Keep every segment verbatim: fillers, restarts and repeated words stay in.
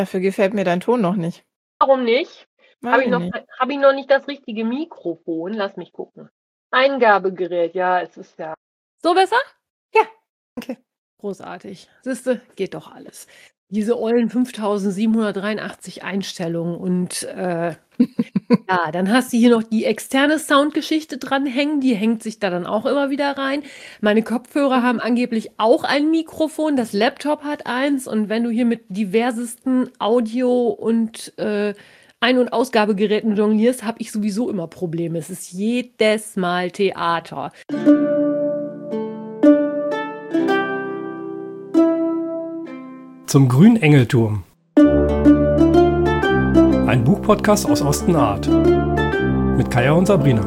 Dafür gefällt mir dein Ton noch nicht. Warum nicht? Weiß Habe ich, ich noch, nicht. hab ich noch nicht das richtige Mikrofon? Lass mich gucken. Eingabegerät, ja, es ist ja. So besser? Ja, okay. Großartig. Siehste, geht doch alles. Diese ollen fünftausendsiebenhundertdreiundachtzig Einstellungen und äh, ja, dann hast du hier noch die externe Soundgeschichte dranhängen, die hängt sich da dann auch immer wieder rein. Meine Kopfhörer haben angeblich auch ein Mikrofon, das Laptop hat eins und wenn du hier mit diversesten Audio- und äh, Ein- und Ausgabegeräten jonglierst, habe ich sowieso immer Probleme. Es ist jedes Mal Theater. Zum Grünengelturm. Ein Buchpodcast aus Ostenart. Mit Kaya und Sabrina.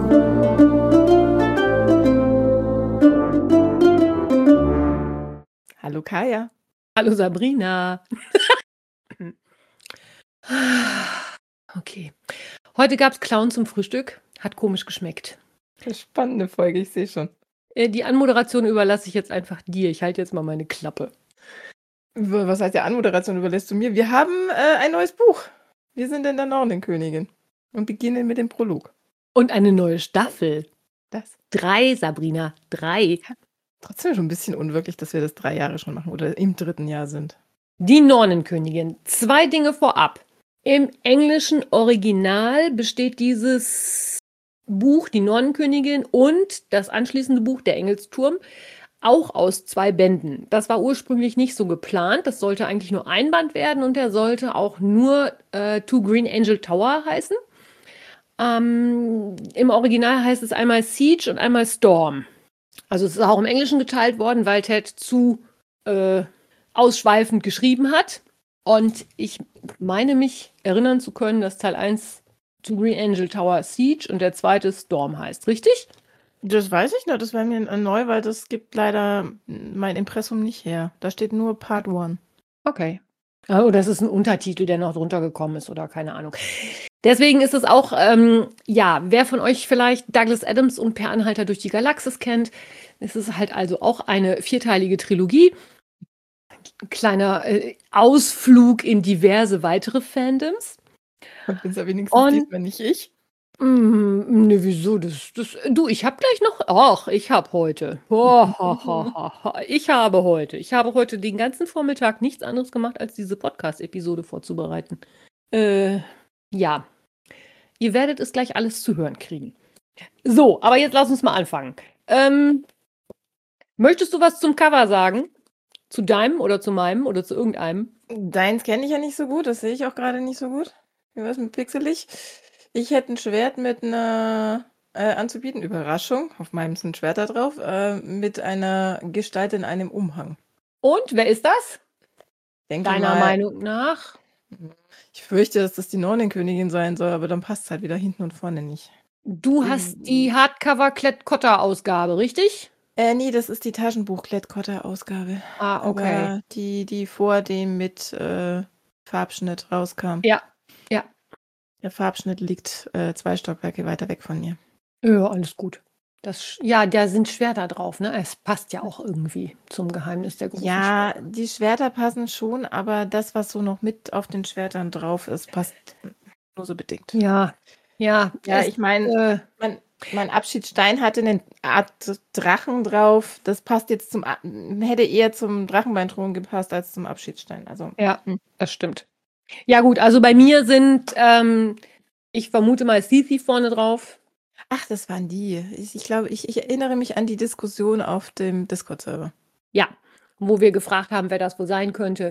Hallo Kaya. Hallo Sabrina. Okay. Heute gab es Clown zum Frühstück. Hat komisch geschmeckt. Spannende Folge, ich sehe schon. Äh, Die Anmoderation überlasse ich jetzt einfach dir. Ich halte jetzt mal meine Klappe. Was heißt der Anmoderation überlässt du mir? Wir haben äh, ein neues Buch. Wir sind in der Nornenkönigin und beginnen mit dem Prolog. Und eine neue Staffel. Das. Drei, Sabrina. Drei. Trotzdem schon ein bisschen unwirklich, dass wir das drei Jahre schon machen oder im dritten Jahr sind. Die Nornenkönigin. Zwei Dinge vorab. Im englischen Original besteht dieses Buch, die Nornenkönigin, und das anschließende Buch, der Engelsturm, auch aus zwei Bänden. Das war ursprünglich nicht so geplant. Das sollte eigentlich nur ein Band werden und der sollte auch nur äh, To Green Angel Tower heißen. Ähm, Im Original heißt es einmal Siege und einmal Storm. Also es ist auch im Englischen geteilt worden, weil Ted zu äh, ausschweifend geschrieben hat. Und ich meine mich erinnern zu können, dass Teil eins To Green Angel Tower Siege und der zweite Storm heißt. Richtig? Das weiß ich noch, das wäre mir neu, weil das gibt leider mein Impressum nicht her. Da steht nur Part eins. Okay. Oh, das ist ein Untertitel, der noch drunter gekommen ist oder keine Ahnung. Deswegen ist es auch, ähm, ja, wer von euch vielleicht Douglas Adams und Per Anhalter durch die Galaxis kennt, es ist halt also auch eine vierteilige Trilogie. Ein kleiner äh, Ausflug in diverse weitere Fandoms. Und bin es ja wenigstens Und- diesmal nicht ich. Mm, ne, wieso? Das, das, du, ich habe gleich noch. Ach, ich habe heute. Oh, ha, ha, ha, ha. Ich habe heute. Ich habe heute den ganzen Vormittag nichts anderes gemacht, als diese Podcast-Episode vorzubereiten. Äh, ja. Ihr werdet es gleich alles zu hören kriegen. So, aber jetzt lass uns mal anfangen. Ähm, möchtest du was zum Cover sagen? Zu deinem oder zu meinem oder zu irgendeinem? Deins kenne ich ja nicht so gut, das sehe ich auch gerade nicht so gut. Wie war es mit pixelig? Ich hätte ein Schwert mit einer äh, anzubieten, Überraschung, auf meinem sind Schwerter drauf, äh, mit einer Gestalt in einem Umhang. Und wer ist das? Denke Deiner mal, Meinung nach? Ich fürchte, dass das die Nornenkönigin sein soll, aber dann passt es halt wieder hinten und vorne nicht. Du hast die Hardcover-Klett-Cotta-Ausgabe, richtig? Äh, nee, das ist die Taschenbuch-Klettkotter-Ausgabe. Ah, okay. Aber die, die vor dem mit äh, Farbschnitt rauskam. Ja, ja. Der Farbschnitt liegt äh, zwei Stockwerke weiter weg von mir. Ja, alles gut. Das, ja, da sind Schwerter drauf, ne? Es passt ja auch irgendwie zum Geheimnis der großen Ja, Schwerter. die Schwerter passen schon, aber das, was so noch mit auf den Schwertern drauf ist, passt nur so bedingt. Ja, ja. Ja, es, ich meine, äh, mein, mein Abschiedsstein hatte eine Art Drachen drauf. Das passt jetzt zum, A- hätte eher zum Drachenbeinthron gepasst als zum Abschiedsstein. Also, ja, hm. das stimmt. Ja, gut, also bei mir sind, ähm, ich vermute mal Cici vorne drauf. Ach, das waren die. Ich, ich glaube, ich, ich erinnere mich an die Diskussion auf dem Discord-Server. Ja, wo wir gefragt haben, wer das wohl sein könnte.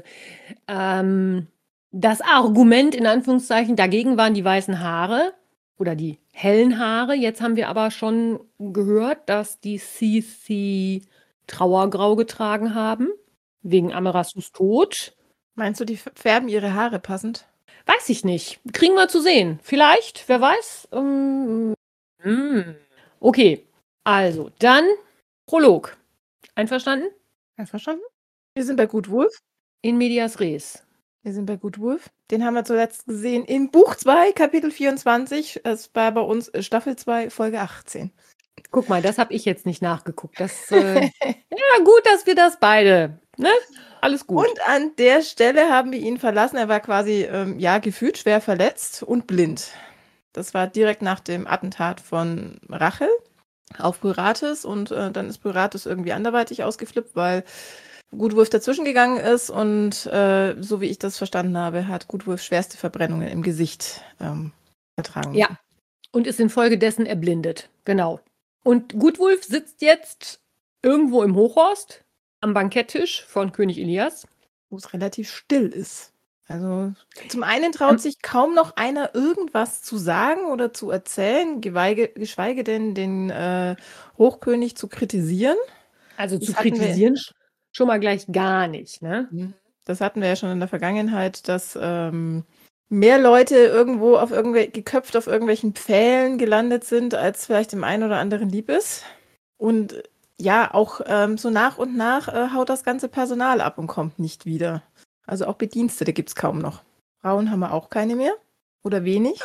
Ähm, das Argument in Anführungszeichen dagegen waren die weißen Haare oder die hellen Haare. Jetzt haben wir aber schon gehört, dass die Cici Trauergrau getragen haben, wegen Amarasus Tod. Meinst du, die f- färben ihre Haare passend? Weiß ich nicht. Kriegen wir zu sehen. Vielleicht, wer weiß. Ähm, hm. Okay, also dann Prolog. Einverstanden? Einverstanden? Wir sind bei Good Wolf. In medias res. Wir sind bei Good Wolf. Den haben wir zuletzt gesehen in Buch zwei, Kapitel vierundzwanzig. Es war bei uns äh, Staffel zwei, Folge achtzehn. Guck mal, das habe ich jetzt nicht nachgeguckt. Das, äh, ja, gut, dass wir das beide Ne? Alles gut. Und an der Stelle haben wir ihn verlassen. Er war quasi, ähm, ja, gefühlt schwer verletzt und blind. Das war direkt nach dem Attentat von Rachel auf Pyrates und äh, dann ist Pyrates irgendwie anderweitig ausgeflippt, weil Gutwulf dazwischen gegangen ist und äh, so wie ich das verstanden habe, hat Gutwulf schwerste Verbrennungen im Gesicht ähm, ertragen. Ja. Und ist infolgedessen erblindet. Genau. Und Gutwulf sitzt jetzt irgendwo im Hochhorst am Banketttisch von König Elias. Wo es relativ still ist. Also zum einen traut sich kaum noch einer irgendwas zu sagen oder zu erzählen, geschweige, geschweige denn den äh, Hochkönig zu kritisieren. Also Das zu hatten wir- kritisieren sch- schon mal gleich gar nicht, ne? Das hatten wir ja schon in der Vergangenheit, dass ähm, mehr Leute irgendwo auf irgendwel geköpft auf irgendwelchen Pfählen gelandet sind, als vielleicht dem einen oder anderen lieb ist. Und ja, auch ähm, so nach und nach äh, haut das ganze Personal ab und kommt nicht wieder. Also auch Bedienstete gibt es kaum noch. Frauen haben wir auch keine mehr. Oder wenig.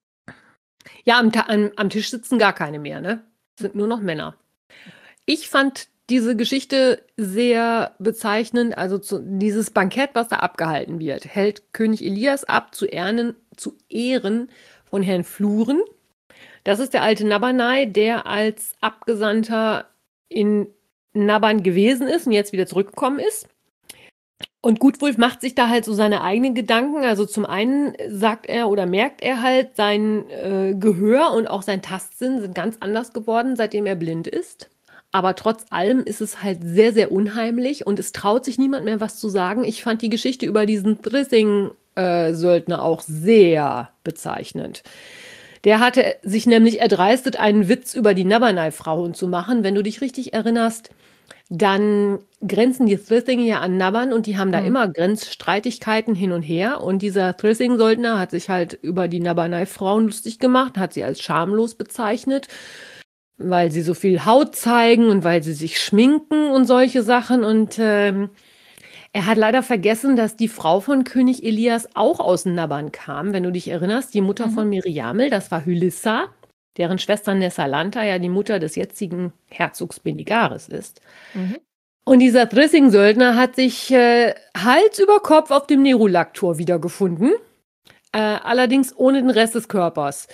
Ja, am, Ta- am, am Tisch sitzen gar keine mehr, ne? Sind nur noch Männer. Ich fand diese Geschichte sehr bezeichnend. Also zu, dieses Bankett, was da abgehalten wird, hält König Elias ab zu Ehren, zu Ehren von Herrn Fluren. Das ist der alte Nabonai, der als Abgesandter in Naban gewesen ist und jetzt wieder zurückgekommen ist. Und Gutwulf macht sich da halt so seine eigenen Gedanken. Also zum einen sagt er oder merkt er halt, sein äh, Gehör und auch sein Tastsinn sind ganz anders geworden, seitdem er blind ist. Aber trotz allem ist es halt sehr, sehr unheimlich und es traut sich niemand mehr was zu sagen. Ich fand die Geschichte über diesen Thrissing-Söldner auch sehr bezeichnend. Der hatte sich nämlich erdreistet, einen Witz über die Nabonai-Frauen zu machen. Wenn du dich richtig erinnerst, dann grenzen die Thrissing ja an Naban und die haben da Mhm. immer Grenzstreitigkeiten hin und her. Und dieser Thrissing-Söldner hat sich halt über die Nabonai-Frauen lustig gemacht, hat sie als schamlos bezeichnet, weil sie so viel Haut zeigen und weil sie sich schminken und solche Sachen. Und ähm, er hat leider vergessen, dass die Frau von König Elias auch aus Naban kam. Wenn du dich erinnerst, die Mutter Mhm. von Miriamel, das war Hylissa, deren Schwester Nessalanta ja die Mutter des jetzigen Herzogs Benigaris ist. Mhm. Und dieser Thrissing-Söldner hat sich äh, Hals über Kopf auf dem Nerulak-Tor wiedergefunden. Äh, allerdings ohne den Rest des Körpers.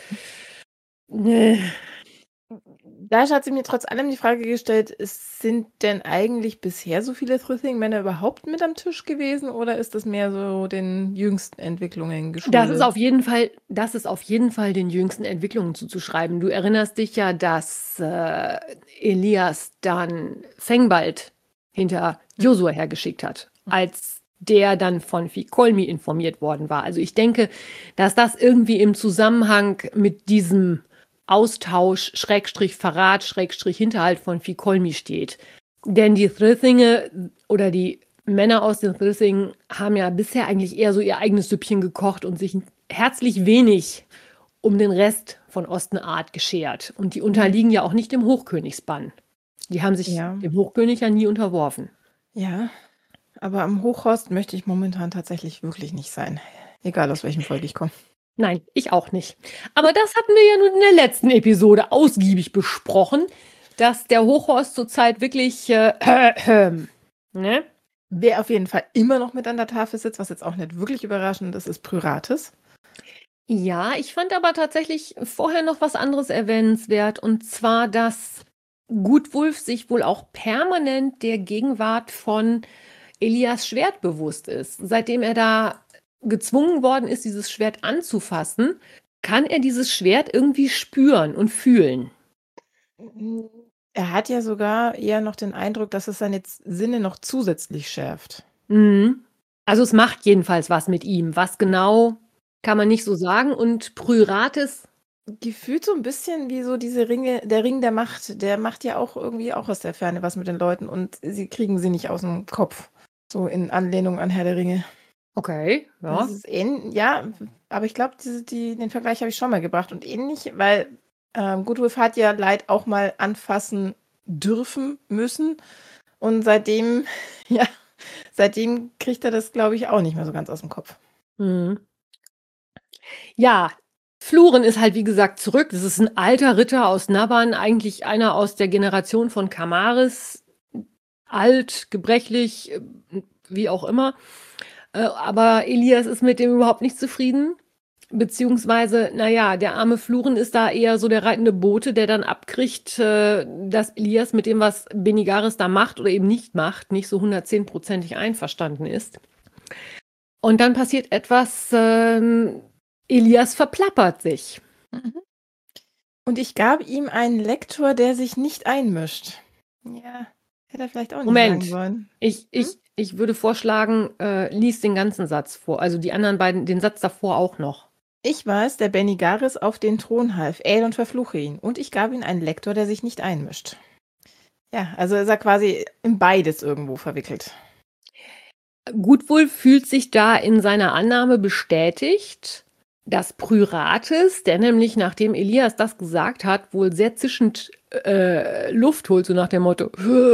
Äh, Da hat sie mir trotz allem die Frage gestellt, es sind denn eigentlich bisher so viele Thrissing-Männer überhaupt mit am Tisch gewesen oder ist das mehr so den jüngsten Entwicklungen geschuldet? Das ist auf jeden Fall, das ist auf jeden Fall den jüngsten Entwicklungen zuzuschreiben. Du erinnerst dich ja, dass äh, Elias dann Fengbald hinter Josua hergeschickt hat, als der dann von Fikolmi informiert worden war. Also ich denke, dass das irgendwie im Zusammenhang mit diesem Austausch, Schrägstrich Verrat, Schrägstrich Hinterhalt von Fikolmi steht. Denn die Thrissinge oder die Männer aus den Thrissingen haben ja bisher eigentlich eher so ihr eigenes Süppchen gekocht und sich herzlich wenig um den Rest von Ostenart geschert. Und die unterliegen ja auch nicht dem Hochkönigsbann. Die haben sich Ja. dem Hochkönig ja nie unterworfen. Ja, aber am Hochhorst möchte ich momentan tatsächlich wirklich nicht sein. Egal aus welchem Volk ich komme. Nein, ich auch nicht. Aber das hatten wir ja nun in der letzten Episode ausgiebig besprochen, dass der Hochhorst zurzeit wirklich äh, äh, ne? Wer auf jeden Fall immer noch mit an der Tafel sitzt, was jetzt auch nicht wirklich überraschend ist, ist Pyrates. Ja, ich fand aber tatsächlich vorher noch was anderes erwähnenswert. Und zwar, dass Gutwulf sich wohl auch permanent der Gegenwart von Elias Schwert bewusst ist. Seitdem er da gezwungen worden ist, dieses Schwert anzufassen, kann er dieses Schwert irgendwie spüren und fühlen. Er hat ja sogar eher noch den Eindruck, dass es seine Z- Sinne noch zusätzlich schärft. Mhm. Also es macht jedenfalls was mit ihm. Was genau, kann man nicht so sagen. Und Pryrates, Gefühlt so ein bisschen wie so diese Ringe, der Ring der Macht, der macht ja auch irgendwie auch aus der Ferne was mit den Leuten und sie kriegen sie nicht aus dem Kopf. So in Anlehnung an Herr der Ringe. okay, ja. Das ist ähn ja, aber ich glaube, diese, die, den Vergleich habe ich schon mal gebracht und ähnlich, weil ähm, Gutwulf hat ja Leid auch mal anfassen dürfen müssen und seitdem, ja, seitdem kriegt er das, glaube ich, auch nicht mehr so ganz aus dem Kopf. Mhm. Ja, Fluren ist halt wie gesagt zurück. Das ist ein alter Ritter aus Naban, eigentlich einer aus der Generation von Kamaris. alt, gebrechlich, äh, wie auch immer. Äh, aber Elias ist mit dem überhaupt nicht zufrieden. Beziehungsweise, naja, der arme Fluren ist da eher so der reitende Bote, der dann abkriegt, äh, dass Elias mit dem, was Benigaris da macht oder eben nicht macht, nicht so hundertzehnprozentig einverstanden ist. Und dann passiert etwas, äh, Elias verplappert sich. Mhm. Und ich gab ihm einen Lektor, der sich nicht einmischt. Ja, hätte er vielleicht auch nicht Moment. sagen wollen. Ich, ich, ich würde vorschlagen, äh, lies den ganzen Satz vor. Also die anderen beiden, den Satz davor auch noch. Ich weiß, der Benigaris auf den Thron half, ähl und verfluche ihn. Und ich gab ihm einen Lektor, der sich nicht einmischt. Ja, also ist er quasi in beides irgendwo verwickelt. Gutwulf fühlt sich da in seiner Annahme bestätigt, dass Pryrates, der nämlich, nachdem Elias das gesagt hat, wohl sehr zischend äh, Luft holt, so nach dem Motto,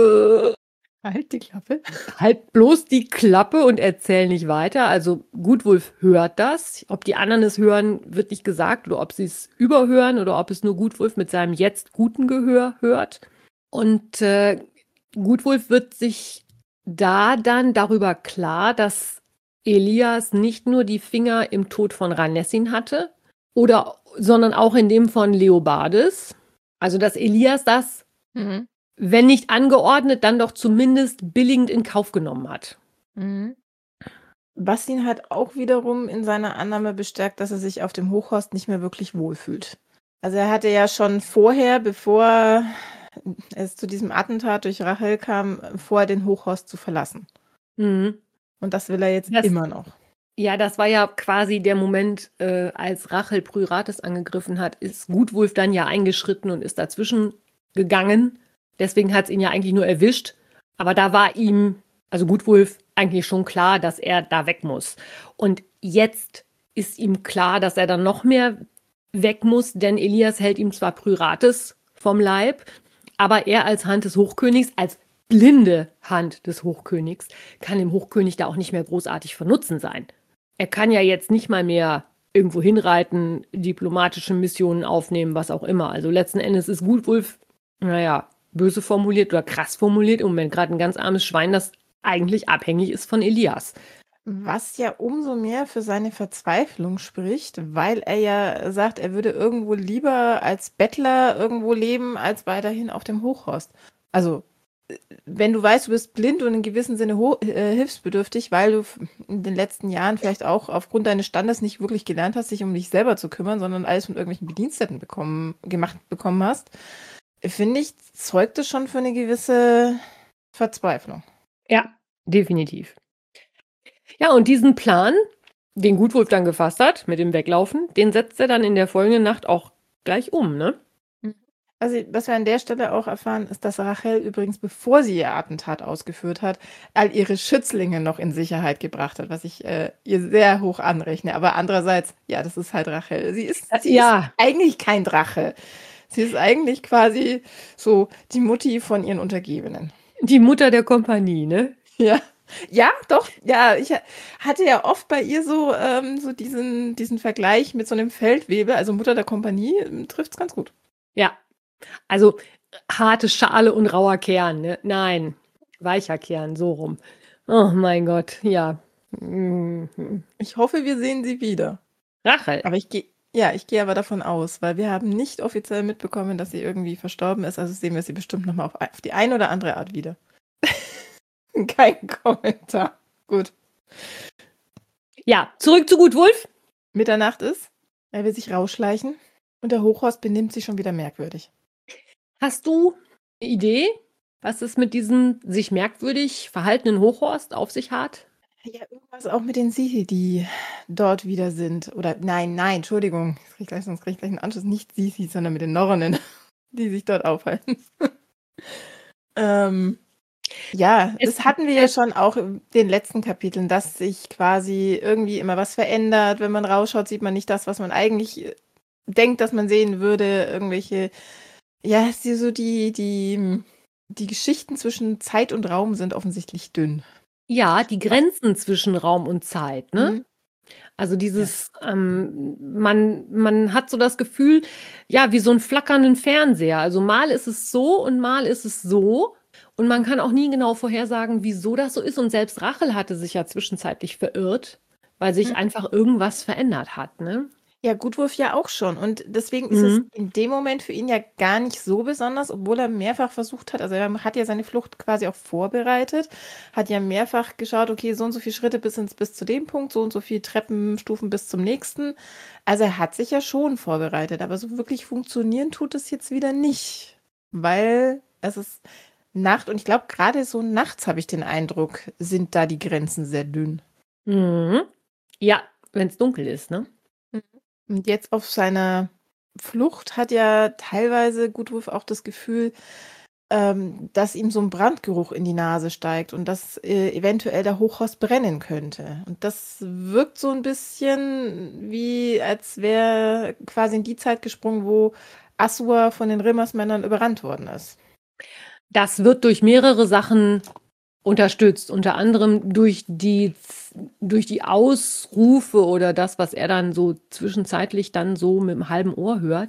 Halt die Klappe. halt bloß die Klappe und erzähl nicht weiter. Also Gutwulf hört das. Ob die anderen es hören, wird nicht gesagt, oder ob sie es überhören oder ob es nur Gutwulf mit seinem jetzt guten Gehör hört. Und äh, Gutwulf wird sich da dann darüber klar, dass Elias nicht nur die Finger im Tod von Ranessin hatte, oder, sondern auch in dem von Leobardes. Also dass Elias das, Mhm. wenn nicht angeordnet, dann doch zumindest billigend in Kauf genommen hat. Mhm. Was ihn halt auch wiederum in seiner Annahme bestärkt, dass er sich auf dem Hochhorst nicht mehr wirklich wohlfühlt. Also er hatte ja schon vorher, bevor es zu diesem Attentat durch Rachel kam, vor, den Hochhorst zu verlassen. Mhm. Und das will er jetzt Das- immer noch. Ja, das war ja quasi der Moment, äh, als Rachel Pryrates angegriffen hat, ist Gutwulf dann ja eingeschritten und ist dazwischen gegangen. Deswegen hat es ihn ja eigentlich nur erwischt. Aber da war ihm, also Gutwulf, eigentlich schon klar, dass er da weg muss. Und jetzt ist ihm klar, dass er dann noch mehr weg muss, denn Elias hält ihm zwar Pryrates vom Leib, aber er als Hand des Hochkönigs, als blinde Hand des Hochkönigs, kann dem Hochkönig da auch nicht mehr großartig von Nutzen sein. Er kann ja jetzt nicht mal mehr irgendwo hinreiten, diplomatische Missionen aufnehmen, was auch immer. Also letzten Endes ist Gutwulf, naja, böse formuliert oder krass formuliert, im Moment gerade ein ganz armes Schwein, das eigentlich abhängig ist von Elias. Was ja umso mehr für seine Verzweiflung spricht, weil er ja sagt, er würde irgendwo lieber als Bettler irgendwo leben, als weiterhin auf dem Hochhorst. Also, äh, wenn du weißt, du bist blind und in gewissem Sinne ho- äh, hilfsbedürftig, weil du f- in den letzten Jahren vielleicht auch aufgrund deines Standes nicht wirklich gelernt hast, dich um dich selber zu kümmern, sondern alles von irgendwelchen Bediensteten bekommen, gemacht bekommen hast, finde ich, zeugt es schon für eine gewisse Verzweiflung. Ja, definitiv. Ja, und diesen Plan, den Gutwulf dann gefasst hat, mit dem Weglaufen, den setzt er dann in der folgenden Nacht auch gleich um, ne? Also, was wir an der Stelle auch erfahren, ist, dass Rachel übrigens, bevor sie ihr Attentat ausgeführt hat, all ihre Schützlinge noch in Sicherheit gebracht hat, was ich äh, ihr sehr hoch anrechne. Aber andererseits, ja, das ist halt Rachel. Sie ist, sie Ja. ist eigentlich kein Drache. Sie ist eigentlich quasi so die Mutti von ihren Untergebenen. Die Mutter der Kompanie, ne? Ja. Ja, doch. Ja, ich ha- hatte ja oft bei ihr so, ähm, so diesen, diesen Vergleich mit so einem Feldwebel, also Mutter der Kompanie, trifft es ganz gut. Ja. Also harte Schale und rauer Kern, ne? Nein, weicher Kern, so rum. Oh mein Gott, ja. Mhm. Ich hoffe, wir sehen sie wieder. Rachel. Aber ich gehe, ja, ich gehe aber davon aus, weil wir haben nicht offiziell mitbekommen, dass sie irgendwie verstorben ist. Also sehen wir sie bestimmt nochmal auf, auf die eine oder andere Art wieder. Kein Kommentar. Gut. Ja, zurück zu Gutwulf. Mitternacht ist, er will sich rausschleichen und der Hochhorst benimmt sich schon wieder merkwürdig. Hast du eine Idee, was es mit diesem sich merkwürdig verhaltenen Hochhorst auf sich hat? Ja, irgendwas auch mit den Sisi, die dort wieder sind. Oder nein, nein, Entschuldigung. Jetzt krieg ich gleich, sonst krieg ich gleich einen Anschluss. Nicht Sisi, sondern mit den Norrenen, die sich dort aufhalten. ähm, ja, Es- das hatten wir ja schon auch in den letzten Kapiteln, dass sich quasi irgendwie immer was verändert. Wenn man rausschaut, sieht man nicht das, was man eigentlich äh, denkt, dass man sehen würde. Irgendwelche, ja, sie so die, die, die Geschichten zwischen Zeit und Raum sind offensichtlich dünn. Ja, die Grenzen zwischen Raum und Zeit, ne? Mhm. Also dieses, ähm, man, man hat so das Gefühl, ja, wie so einen flackernden Fernseher. Also mal ist es so und mal ist es so. Und man kann auch nie genau vorhersagen, wieso das so ist. Und selbst Rachel hatte sich ja zwischenzeitlich verirrt, weil sich Mhm. einfach irgendwas verändert hat, ne? Ja, Gutwurf ja auch schon. Und deswegen ist es Mhm. in dem Moment für ihn ja gar nicht so besonders, obwohl er mehrfach versucht hat. Also er hat ja seine Flucht quasi auch vorbereitet, hat ja mehrfach geschaut, okay, so und so viele Schritte bis ins, bis zu dem Punkt, so und so viele Treppenstufen bis zum nächsten. Also er hat sich ja schon vorbereitet, aber so wirklich funktionieren tut es jetzt wieder nicht, weil es ist Nacht und ich glaube, gerade so nachts habe ich den Eindruck, sind da die Grenzen sehr dünn. Mhm. Ja, wenn es dunkel ist, ne? Und jetzt auf seiner Flucht hat ja teilweise Gutwurf auch das Gefühl, ähm, dass ihm so ein Brandgeruch in die Nase steigt und dass äh, eventuell der Hochhaus brennen könnte. Und das wirkt so ein bisschen wie, als wäre quasi in die Zeit gesprungen, wo Assur von den Rimmersmännern überrannt worden ist. Das wird durch mehrere Sachen unterstützt, unter anderem durch die, durch die Ausrufe oder das, was er dann so zwischenzeitlich dann so mit dem halben Ohr hört.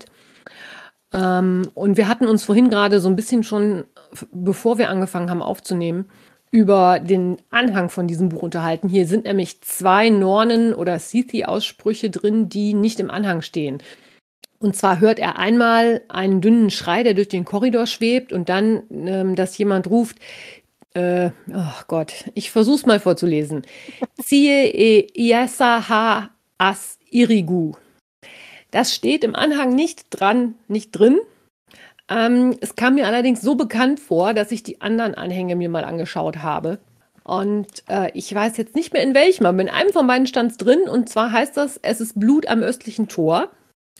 Ähm, und wir hatten uns vorhin gerade so ein bisschen schon, f- bevor wir angefangen haben aufzunehmen, über den Anhang von diesem Buch unterhalten. Hier sind nämlich zwei Nornen- oder Sethi-Aussprüche drin, die nicht im Anhang stehen. Und zwar hört er einmal einen dünnen Schrei, der durch den Korridor schwebt und dann, ähm, dass jemand ruft, äh, oh Gott, ich versuch's mal vorzulesen. Ziehe e iasa ha as irigu. Das steht im Anhang nicht dran, nicht drin. Ähm, es kam mir allerdings so bekannt vor, dass ich die anderen Anhänge mir mal angeschaut habe. Und äh, ich weiß jetzt nicht mehr in welchem, aber in einem von beiden stand es drin. Und zwar heißt das, es ist Blut am östlichen Tor.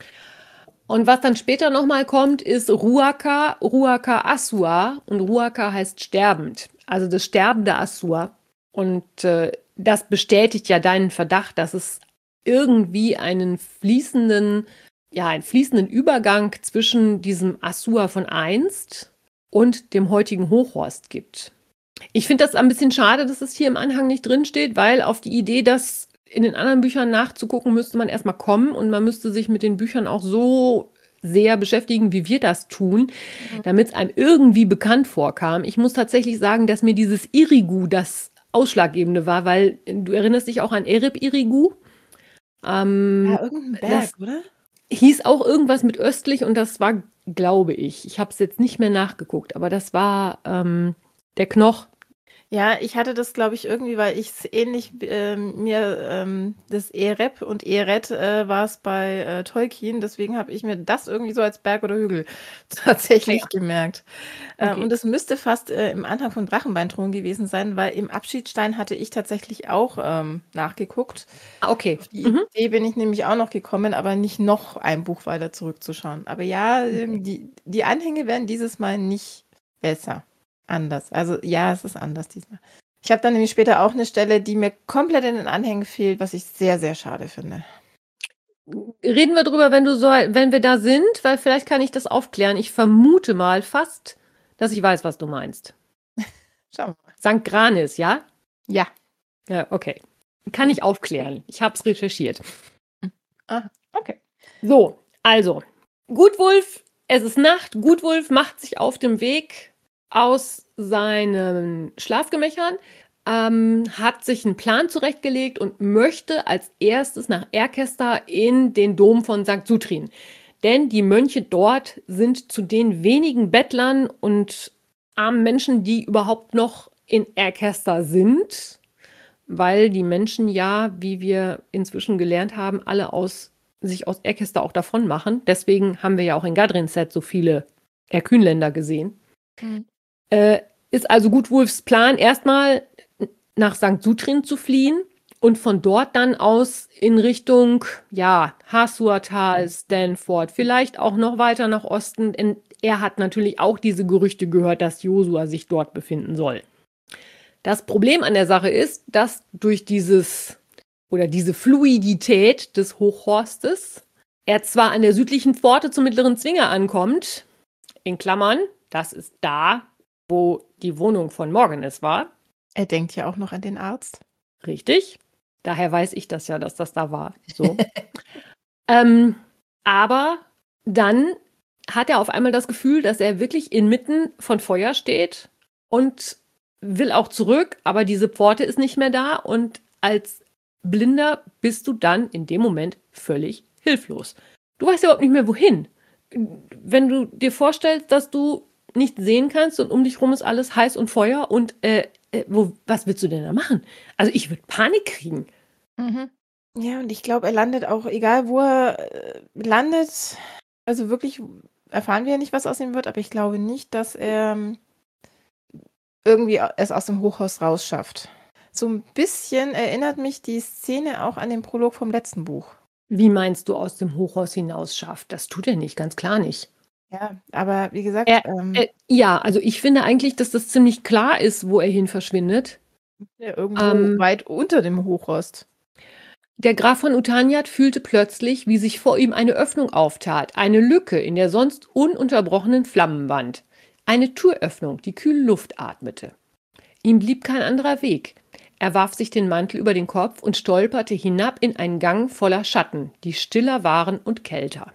Und was dann später nochmal kommt, ist Ruaka, Ruaka Assur. Und Ruaka heißt sterbend, also das sterbende Assur. Und äh, das bestätigt ja deinen Verdacht, dass es irgendwie einen fließenden, ja, einen fließenden Übergang zwischen diesem Assur von einst und dem heutigen Hochhorst gibt. Ich finde das ein bisschen schade, dass es hier im Anhang nicht drin steht, weil auf die Idee, das in den anderen Büchern nachzugucken, müsste man erstmal kommen und man müsste sich mit den Büchern auch so sehr beschäftigen, wie wir das tun, damit es einem irgendwie bekannt vorkam. Ich muss tatsächlich sagen, dass mir dieses Irigu das Ausschlaggebende war, weil du erinnerst dich auch an Ereb Irigu. Ähm, Ja, irgendein Berg, das oder? hieß auch irgendwas mit östlich und das war, glaube ich, ich habe es jetzt nicht mehr nachgeguckt, aber das war ähm, der Knoch. Ja, ich hatte das, glaube ich, irgendwie, weil ich es ähnlich ähm, mir ähm, das Ereb und Eret äh, war es bei äh, Tolkien, deswegen habe ich mir das irgendwie so als Berg oder Hügel tatsächlich Ah gemerkt. Ähm, Okay. und es müsste fast äh, im Anhang von Drachenbeinthron gewesen sein, weil im Abschiedsstein hatte ich tatsächlich auch ähm, nachgeguckt. Ah, okay. Auf die Mhm. Idee bin ich nämlich auch noch gekommen, aber nicht noch ein Buch weiter zurückzuschauen. Aber ja, ähm, die, die Anhänge werden dieses Mal nicht besser. Anders. Also ja, es ist anders diesmal. Ich habe dann nämlich später auch eine Stelle, die mir komplett in den Anhängen fehlt, was ich sehr, sehr schade finde. Reden wir drüber, wenn du so, wenn wir da sind, weil vielleicht kann ich das aufklären. Ich vermute mal fast, dass ich weiß, was du meinst. Schauen wir mal. Sankt Granis, ja? Ja. Ja, okay. Kann ich aufklären. Ich habe es recherchiert. Ah, okay. So, also, Gutwulf, es ist Nacht. Gutwulf macht sich auf dem Weg aus seinen Schlafgemächern, ähm, hat sich einen Plan zurechtgelegt und möchte als erstes nach Erkester in den Dom von Sankt Sutrin. Denn die Mönche dort sind zu den wenigen Bettlern und armen Menschen, die überhaupt noch in Erkester sind, weil die Menschen ja, wie wir inzwischen gelernt haben, alle aus sich aus Erkester auch davon machen. Deswegen haben wir ja auch in Gadrin-Set so viele Erkünländer gesehen. Mhm. Äh, ist also Gutwulfs Plan, erstmal nach Sankt Sutrin zu fliehen und von dort dann aus in Richtung, ja, Hassuatal, Stanford, vielleicht auch noch weiter nach Osten, denn er hat natürlich auch diese Gerüchte gehört, dass Josua sich dort befinden soll. Das Problem an der Sache ist, dass durch dieses oder diese Fluidität des Hochhorstes er zwar an der südlichen Pforte zum mittleren Zwinger ankommt, in Klammern, das ist da, wo die Wohnung von Morganis war. Er denkt ja auch noch an den Arzt. Richtig. Daher weiß ich das ja, dass das da war. So. ähm, aber dann hat er auf einmal das Gefühl, dass er wirklich inmitten von Feuer steht und will auch zurück, aber diese Pforte ist nicht mehr da und als Blinder bist du dann in dem Moment völlig hilflos. Du weißt ja überhaupt nicht mehr, wohin. Wenn du dir vorstellst, dass du nicht sehen kannst und um dich rum ist alles heiß und Feuer und äh, äh, wo, was willst du denn da machen? Also ich würde Panik kriegen. Mhm. Ja, und ich glaube, er landet auch, egal wo er äh, landet, also wirklich erfahren wir ja nicht, was aus ihm wird, aber ich glaube nicht, dass er ähm, irgendwie es aus dem Hochhaus rausschafft. So ein bisschen erinnert mich die Szene auch an den Prolog vom letzten Buch. Wie meinst du aus dem Hochhaus hinaus schafft? Das tut er nicht, ganz klar nicht. Ja, aber wie gesagt, Er, ähm, äh, ja, also ich finde eigentlich, dass das ziemlich klar ist, wo er hin verschwindet. ja, irgendwo ähm, weit unter dem Hochrost. Der Graf von Utaniat fühlte plötzlich, wie sich vor ihm eine Öffnung auftat, eine Lücke in der sonst ununterbrochenen Flammenwand. Eine Türöffnung, die kühle Luft atmete. Ihm blieb kein anderer Weg. Er warf sich den Mantel über den Kopf und stolperte hinab in einen Gang voller Schatten, die stiller waren und kälter.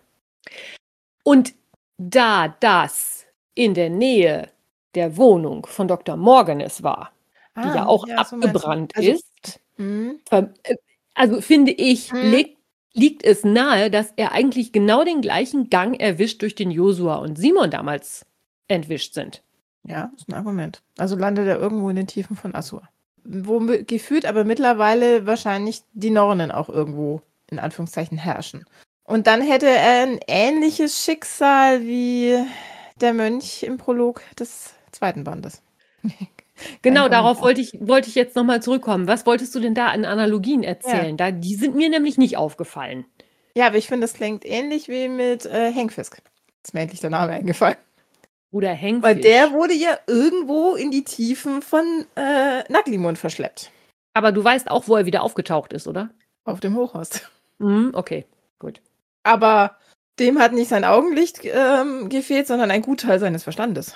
Und da das in der Nähe der Wohnung von Doktor Morganes war, die ja auch ja, so meinst du. abgebrannt Also, ist, hm, ver- äh, also finde ich, Mhm. leg, liegt es nahe, dass er eigentlich genau den gleichen Gang erwischt, durch den Josua und Simon damals entwischt sind. ja, ist ein Argument. Also landet er irgendwo in den Tiefen von Assur. Wo mi- gefühlt aber mittlerweile wahrscheinlich die Nornen auch irgendwo in Anführungszeichen herrschen. Und dann hätte er ein ähnliches Schicksal wie der Mönch im Prolog des zweiten Bandes. Genau, Kein darauf Kommentar. wollte ich, wollte ich jetzt nochmal zurückkommen. Was wolltest du denn da an Analogien erzählen? Da, die sind mir nämlich nicht aufgefallen. Ja, aber ich finde, das klingt ähnlich wie mit äh, Hengfisk. Ist mir endlich der Name eingefallen. Oder Hengfisch. Weil der wurde ja irgendwo in die Tiefen von äh, Naglimund verschleppt. Aber du weißt auch, wo er wieder aufgetaucht ist, oder? Auf dem Hochhaus. Mhm, okay, gut. Aber dem hat nicht sein Augenlicht ähm, gefehlt, sondern ein Gutteil seines Verstandes.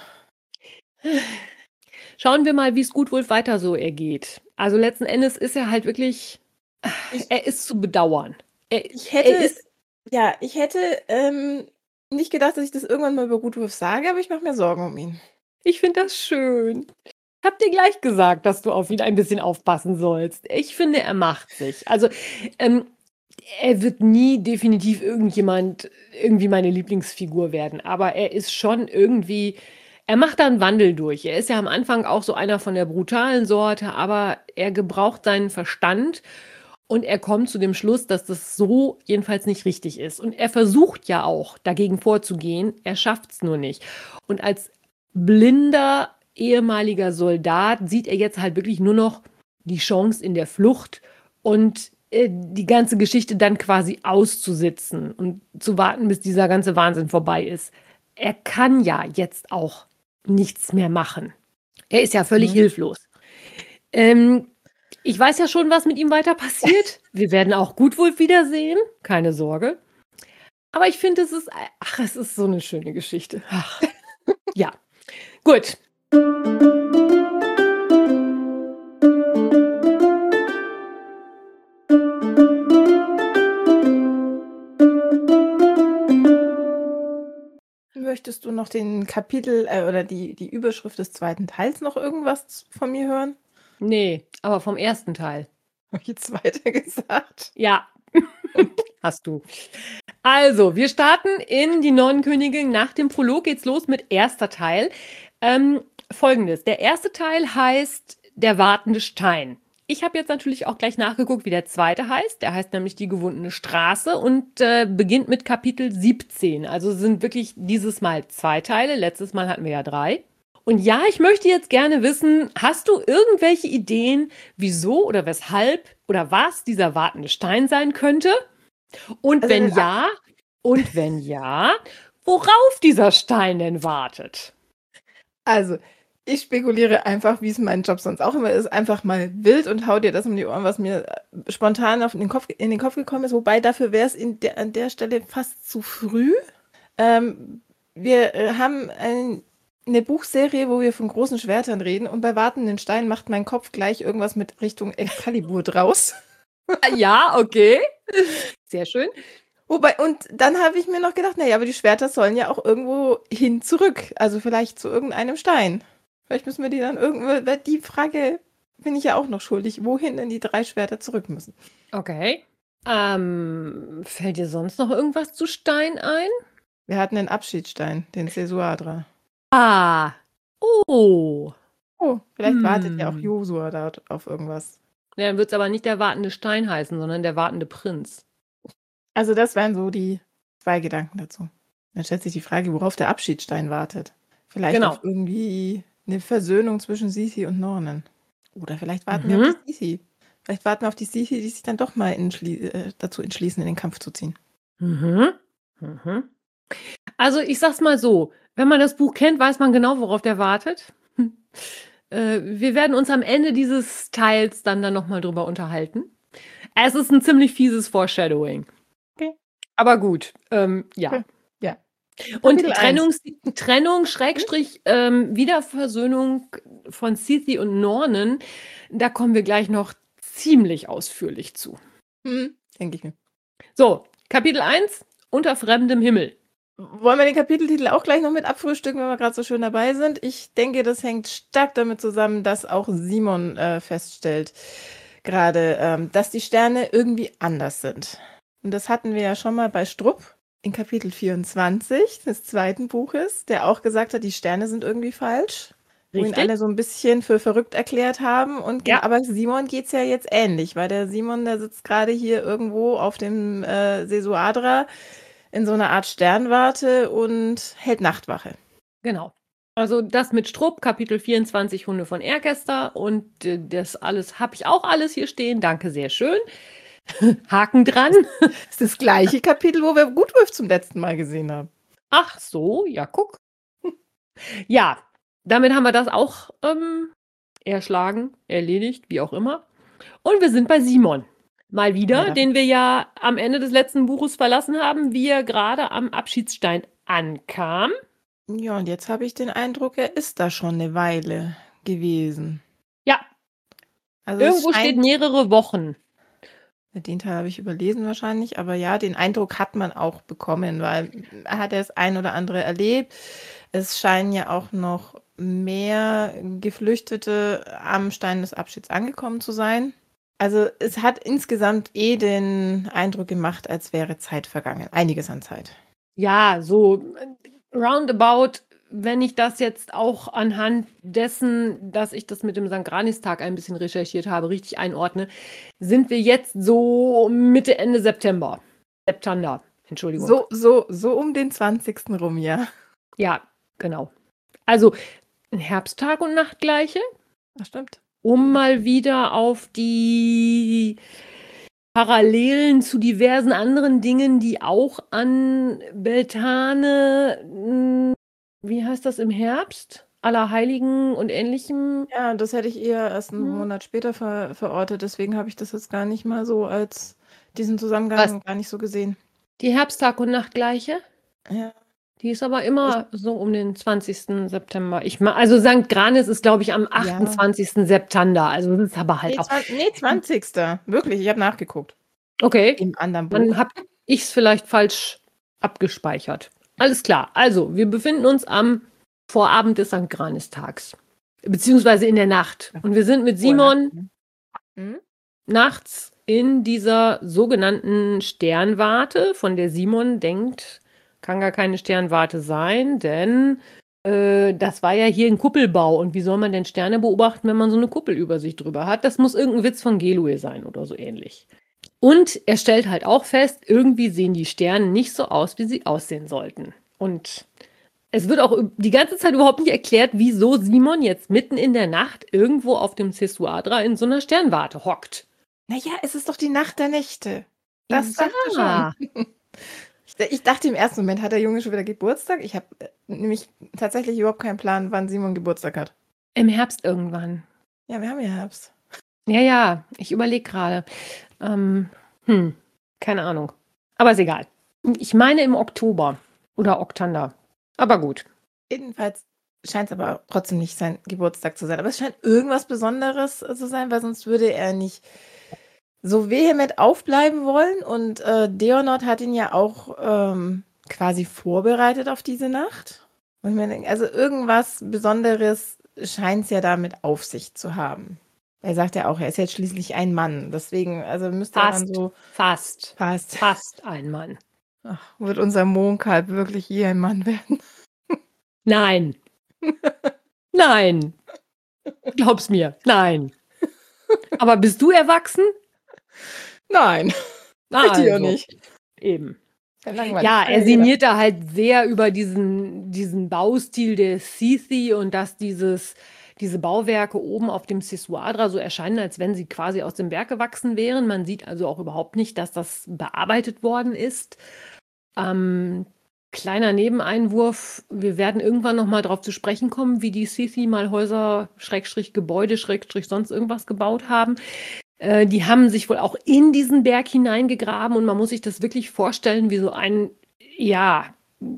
Schauen wir mal, wie es Gutwolf weiter so ergeht. Also letzten Endes ist er halt wirklich, Ich- er ist zu bedauern. Er, Ich hätte, er ist, ja, ich hätte ähm, nicht gedacht, dass ich das irgendwann mal über Gutwolf sage, aber ich mache mir Sorgen um ihn. ich finde das schön. Ich habe dir gleich gesagt, dass du auf ihn ein bisschen aufpassen sollst. Ich finde, er macht sich. Also, ähm, er wird nie definitiv irgendjemand, irgendwie meine Lieblingsfigur werden, aber er ist schon irgendwie, er macht da einen Wandel durch. Er ist ja am Anfang auch so einer von der brutalen Sorte, aber er gebraucht seinen Verstand und er kommt zu dem Schluss, dass das so jedenfalls nicht richtig ist. Und er versucht ja auch, dagegen vorzugehen, er schafft es nur nicht. Und als blinder ehemaliger Soldat sieht er jetzt halt wirklich nur noch die Chance in der Flucht und äh, die ganze Geschichte dann quasi auszusitzen und zu warten, bis dieser ganze Wahnsinn vorbei ist. Er kann ja jetzt auch nichts mehr machen. Er ist ja völlig Mhm. hilflos. Ähm, ich weiß ja schon, was mit ihm weiter passiert. Wir werden auch Gutwolf wiedersehen, keine Sorge. Aber ich finde, es ist, ach, es ist so eine schöne Geschichte. Ach. Ja, gut. Möchtest du noch den Kapitel äh, oder die, die Überschrift des zweiten Teils noch irgendwas von mir hören? Nee, aber vom ersten Teil. Habe ich jetzt weiter gesagt? Ja, hast du. Also, wir starten in die Nonnenkönigin. Nach dem Prolog geht's los mit erster Teil. Ähm, Folgendes: Der erste Teil heißt Der wartende Stein. Ich habe jetzt natürlich auch gleich nachgeguckt, wie der zweite heißt. Der heißt nämlich Die gewundene Straße und äh, beginnt mit Kapitel siebzehn. Also sind wirklich dieses Mal zwei Teile. Letztes Mal hatten wir ja drei. Und ja, ich möchte jetzt gerne wissen, hast du irgendwelche Ideen, wieso oder weshalb oder was dieser wartende Stein sein könnte? Und Also wenn den- ja, und wenn ja, worauf dieser Stein denn wartet? Also, ich spekuliere einfach, wie es mein Job sonst auch immer ist, einfach mal wild und hau dir das um die Ohren, was mir äh, spontan auf den Kopf, in den Kopf gekommen ist. Wobei dafür wäre es in der, an der Stelle fast zu früh. Ähm, wir äh, haben ein, eine Buchserie, wo wir von großen Schwertern reden und bei wartenden Steinen macht mein Kopf gleich irgendwas mit Richtung Excalibur draus. Ja, okay. Sehr schön. Wobei, und dann habe ich mir noch gedacht, naja, aber die Schwerter sollen ja auch irgendwo hin zurück. Also vielleicht zu irgendeinem Stein. Vielleicht müssen wir die dann irgendwo, weil die Frage bin ich ja auch noch schuldig, wohin denn die drei Schwerter zurück müssen. Okay. Ähm, fällt dir sonst noch irgendwas zu Stein ein? Wir hatten den Abschiedsstein, den Sesuadra. Ah. Oh. Oh, vielleicht Hm. wartet ja auch Josua da auf irgendwas. Ja, dann wird es aber nicht der wartende Stein heißen, sondern der wartende Prinz. Also das wären so die zwei Gedanken dazu. Dann stellt sich die Frage, worauf der Abschiedsstein wartet. Vielleicht Genau. auf irgendwie eine Versöhnung zwischen Sisi und Nornen. Oder vielleicht warten Mhm. wir auf die Sisi. Vielleicht warten wir auf die Sisi, die sich dann doch mal entschli- äh, dazu entschließen, in den Kampf zu ziehen. Mhm. Mhm. Also ich sag's mal so, wenn man das Buch kennt, weiß man genau, worauf der wartet. Äh, wir werden uns am Ende dieses Teils dann, dann nochmal drüber unterhalten. Es ist ein ziemlich fieses Foreshadowing. Okay. Aber gut, ähm, ja. Okay. Ja. Und Kapitel Trennung, Trennung Schrägstrich, ähm, Wiederversöhnung von Sisi und Nornen, da kommen wir gleich noch ziemlich ausführlich zu. Hm, denke ich mir. So, Kapitel eins, unter fremdem Himmel. Wollen wir den Kapiteltitel auch gleich noch mit abfrühstücken, wenn wir gerade so schön dabei sind? Ich denke, das hängt stark damit zusammen, dass auch Simon äh, feststellt, gerade, ähm, dass die Sterne irgendwie anders sind. Und das hatten wir ja schon mal bei Strupp in Kapitel vierundzwanzig des zweiten Buches, der auch gesagt hat, die Sterne sind irgendwie falsch. Wo ihn Richtig? alle so ein bisschen für verrückt erklärt haben. Und Ja. aber Simon geht es ja jetzt ähnlich, weil der Simon, der sitzt gerade hier irgendwo auf dem äh, Sesuadra in so einer Art Sternwarte und hält Nachtwache. Genau. Also das mit Strupp, Kapitel vierundzwanzig, Hunde von Erkester. Und äh, das alles habe ich auch alles hier stehen. Danke, sehr schön. Haken dran. Das ist das gleiche Kapitel, wo wir Gutwolf zum letzten Mal gesehen haben. Ach so, ja, guck. Ja, damit haben wir das auch ähm, erschlagen, erledigt, wie auch immer. Und wir sind bei Simon. Mal wieder, Ja. den wir ja am Ende des letzten Buches verlassen haben, wie er gerade am Abschiedsstein ankam. Ja, und jetzt habe ich den Eindruck, er ist da schon eine Weile gewesen. Ja, Also es irgendwo steht scheint, mehrere Wochen. den Teil habe ich überlesen wahrscheinlich, aber ja, den Eindruck hat man auch bekommen, weil er hat das ein oder andere erlebt. Es scheinen ja auch noch mehr Geflüchtete am Stein des Abschieds angekommen zu sein. Also es hat insgesamt eh den Eindruck gemacht, als wäre Zeit vergangen. Einiges an Zeit. Ja, so äh, roundabout, wenn ich das jetzt auch anhand dessen, dass ich das mit dem Sankt Granistag ein bisschen recherchiert habe, richtig einordne, sind wir jetzt so Mitte, Ende September. September, Entschuldigung. So, so, so um den zwanzigsten rum, ja. Ja, genau. Also ein Herbsttag und Nachtgleiche, Das stimmt. um mal wieder auf die Parallelen zu diversen anderen Dingen, die auch an Beltane, mh, wie heißt das im Herbst? Allerheiligen und Ähnlichem. Ja, das hätte ich eher erst einen Hm. Monat später ver verortet. Deswegen habe ich das jetzt gar nicht mal so als diesen Zusammenhang gar nicht so gesehen. Die Herbsttag und Nachtgleiche, Ja. die ist aber immer so um den zwanzigsten September. Ich ma also Sankt Granis ist, glaube ich, am achtundzwanzigsten September. Also das ist aber halt Nee, auch. zwan nee, zwanzigsten Wirklich, ich habe nachgeguckt. Okay. Im anderen Buch. Dann habe ich es vielleicht falsch abgespeichert. Alles klar. Also, wir befinden uns am Vorabend des Sankt Granis-Tags. Beziehungsweise in der Nacht. Und wir sind mit Simon Hm? nachts in dieser sogenannten Sternwarte, von der Simon denkt, kann gar keine Sternwarte sein, denn äh, das war ja hier ein Kuppelbau. Und wie soll man denn Sterne beobachten, wenn man so eine Kuppel über sich drüber hat? Das muss irgendein Witz von Gelue sein oder so ähnlich. Und er stellt halt auch fest, irgendwie sehen die Sterne nicht so aus, wie sie aussehen sollten. Und es wird auch die ganze Zeit überhaupt nicht erklärt, wieso Simon jetzt mitten in der Nacht irgendwo auf dem Sesuadra in so einer Sternwarte hockt. Naja, es ist doch die Nacht der Nächte. Das sagt er Ja. schon. Ich, ich dachte im ersten Moment, hat der Junge schon wieder Geburtstag? Ich habe äh, nämlich tatsächlich überhaupt keinen Plan, wann Simon Geburtstag hat. Im Herbst irgendwann. Ja, wir haben ja Herbst. Ja, ja, ich überlege gerade. Ähm, hm, keine Ahnung. Aber ist egal. Ich meine im Oktober oder Oktander. Aber gut. Jedenfalls scheint es aber trotzdem nicht sein Geburtstag zu sein. Aber es scheint irgendwas Besonderes äh, zu sein, weil sonst würde er nicht so vehement aufbleiben wollen. Und äh, Deonord hat ihn ja auch ähm, quasi vorbereitet auf diese Nacht. Und ich mir denke, also irgendwas Besonderes scheint es ja damit auf sich zu haben. Er sagt ja auch, er ist jetzt schließlich ein Mann. Deswegen, also müsste er dann Fast, so fast, fast. fast ein Mann. Ach, wird unser Mondkalb wirklich je ein Mann werden? Nein. Nein. Glaub's mir, nein. Aber bist du erwachsen? Nein, Na, ich auch also, nicht. Eben. Ja, langweilig. Ja, Kann er jeder. sinniert da halt sehr über diesen, diesen Baustil der Sisi und dass dieses, diese Bauwerke oben auf dem Sisuadra so erscheinen, als wenn sie quasi aus dem Berg gewachsen wären. Man sieht also auch überhaupt nicht, dass das bearbeitet worden ist. Ähm, kleiner Nebeneinwurf, wir werden irgendwann nochmal darauf zu sprechen kommen, wie die Sisi mal Häuser, Schrägstrich Gebäude, Schrägstrich sonst irgendwas gebaut haben. Äh, die haben sich wohl auch in diesen Berg hineingegraben und man muss sich das wirklich vorstellen, wie so ein, ja,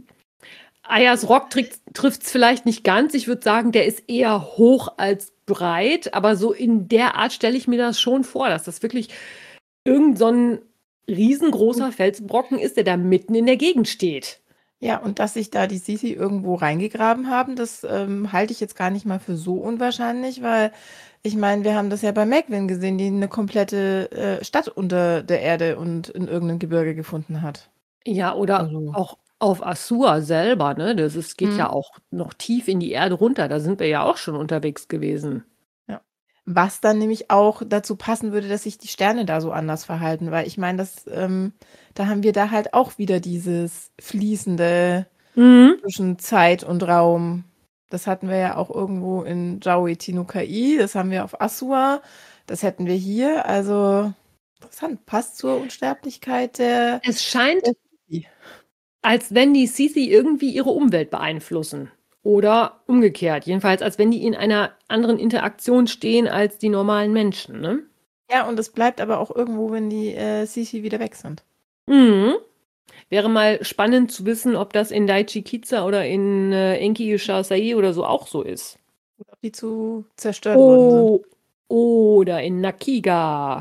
Ayers Rock trifft es vielleicht nicht ganz. Ich würde sagen, der ist eher hoch als breit, aber so in der Art stelle ich mir das schon vor, dass das wirklich irgend so ein riesengroßer Felsbrocken ist, der da mitten in der Gegend steht. Ja, und dass sich da die Sisi irgendwo reingegraben haben, das ähm, halte ich jetzt gar nicht mal für so unwahrscheinlich, weil ich meine, wir haben das ja bei Megwin gesehen, die eine komplette äh, Stadt unter der Erde und in irgendeinem Gebirge gefunden hat. Ja, oder Also. auch auf Assur selber, ne? Das ist, geht Mhm. ja auch noch tief in die Erde runter. Da sind wir ja auch schon unterwegs gewesen. Was dann nämlich auch dazu passen würde, dass sich die Sterne da so anders verhalten, weil ich meine, das, ähm, da haben wir da halt auch wieder dieses fließende Mhm. zwischen Zeit und Raum. Das hatten wir ja auch irgendwo in Jauhetinukai, das haben wir auf Assur, das hätten wir hier. Also interessant, passt zur Unsterblichkeit der. Es scheint, der Sisi. als wenn die Sisi irgendwie ihre Umwelt beeinflussen. Oder umgekehrt. Jedenfalls, als wenn die in einer anderen Interaktion stehen als die normalen Menschen, ne? Ja, und es bleibt aber auch irgendwo, wenn die äh, Sisi wieder weg sind. Mhm. Wäre mal spannend zu wissen, ob das in Daichi-Kiza oder in äh, Enki Shasai oder so auch so ist. Oder ob die zu zerstört worden sind. Oh, oder in Nakiga.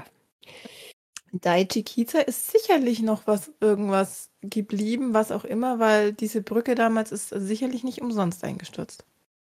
Daichi Kiza ist sicherlich noch was, irgendwas geblieben, was auch immer, weil diese Brücke damals ist sicherlich nicht umsonst eingestürzt.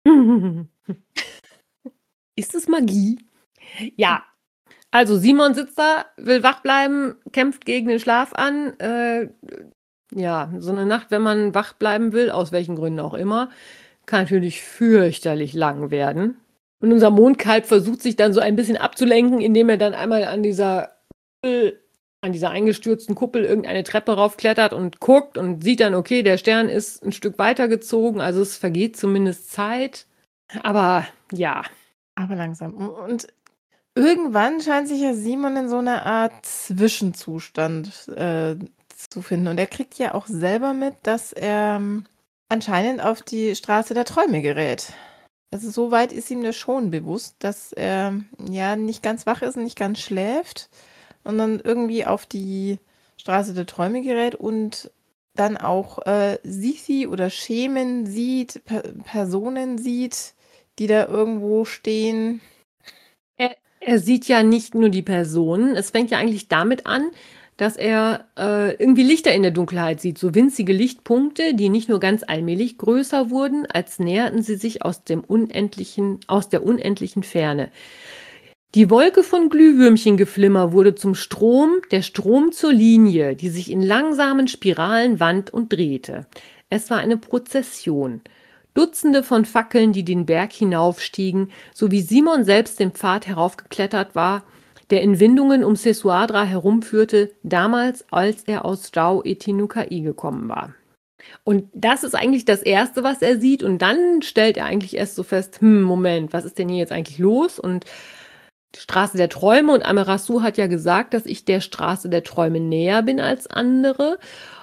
Ist es Magie? Ja. Also Simon sitzt da, will wach bleiben, kämpft gegen den Schlaf an. Äh, ja, so eine Nacht, wenn man wach bleiben will, aus welchen Gründen auch immer, kann natürlich fürchterlich lang werden. Und unser Mondkalb versucht sich dann so ein bisschen abzulenken, indem er dann einmal an dieser Kuppel, an dieser eingestürzten Kuppel irgendeine Treppe raufklettert und guckt und sieht dann, okay, der Stern ist ein Stück weiter gezogen, also es vergeht zumindest Zeit. Aber ja. Aber langsam. Und irgendwann scheint sich ja Simon in so einer Art Zwischenzustand äh, zu finden. Und er kriegt ja auch selber mit, dass er ähm, anscheinend auf die Straße der Träume gerät. Also soweit ist ihm das schon bewusst, dass er ja nicht ganz wach ist und nicht ganz schläft und dann irgendwie auf die Straße der Träume gerät und dann auch äh, Sisi oder Schemen sieht, per Personen sieht, die da irgendwo stehen. Er, er sieht ja nicht nur die Personen. Es fängt ja eigentlich damit an, dass er äh, irgendwie Lichter in der Dunkelheit sieht. So winzige Lichtpunkte, die nicht nur ganz allmählich größer wurden, als näherten sie sich aus dem unendlichen, aus der unendlichen Ferne. Die Wolke von Glühwürmchengeflimmer wurde zum Strom, der Strom zur Linie, die sich in langsamen Spiralen wand und drehte. Es war eine Prozession. Dutzende von Fackeln, die den Berg hinaufstiegen, so wie Simon selbst den Pfad heraufgeklettert war, der in Windungen um Sisuadra herumführte, damals, als er aus Jauhetinukai gekommen war. Und das ist eigentlich das Erste, was er sieht. Und dann stellt er eigentlich erst so fest, hm, Moment, was ist denn hier jetzt eigentlich los? Und die Straße der Träume, und Amaterasu hat ja gesagt, dass ich der Straße der Träume näher bin als andere.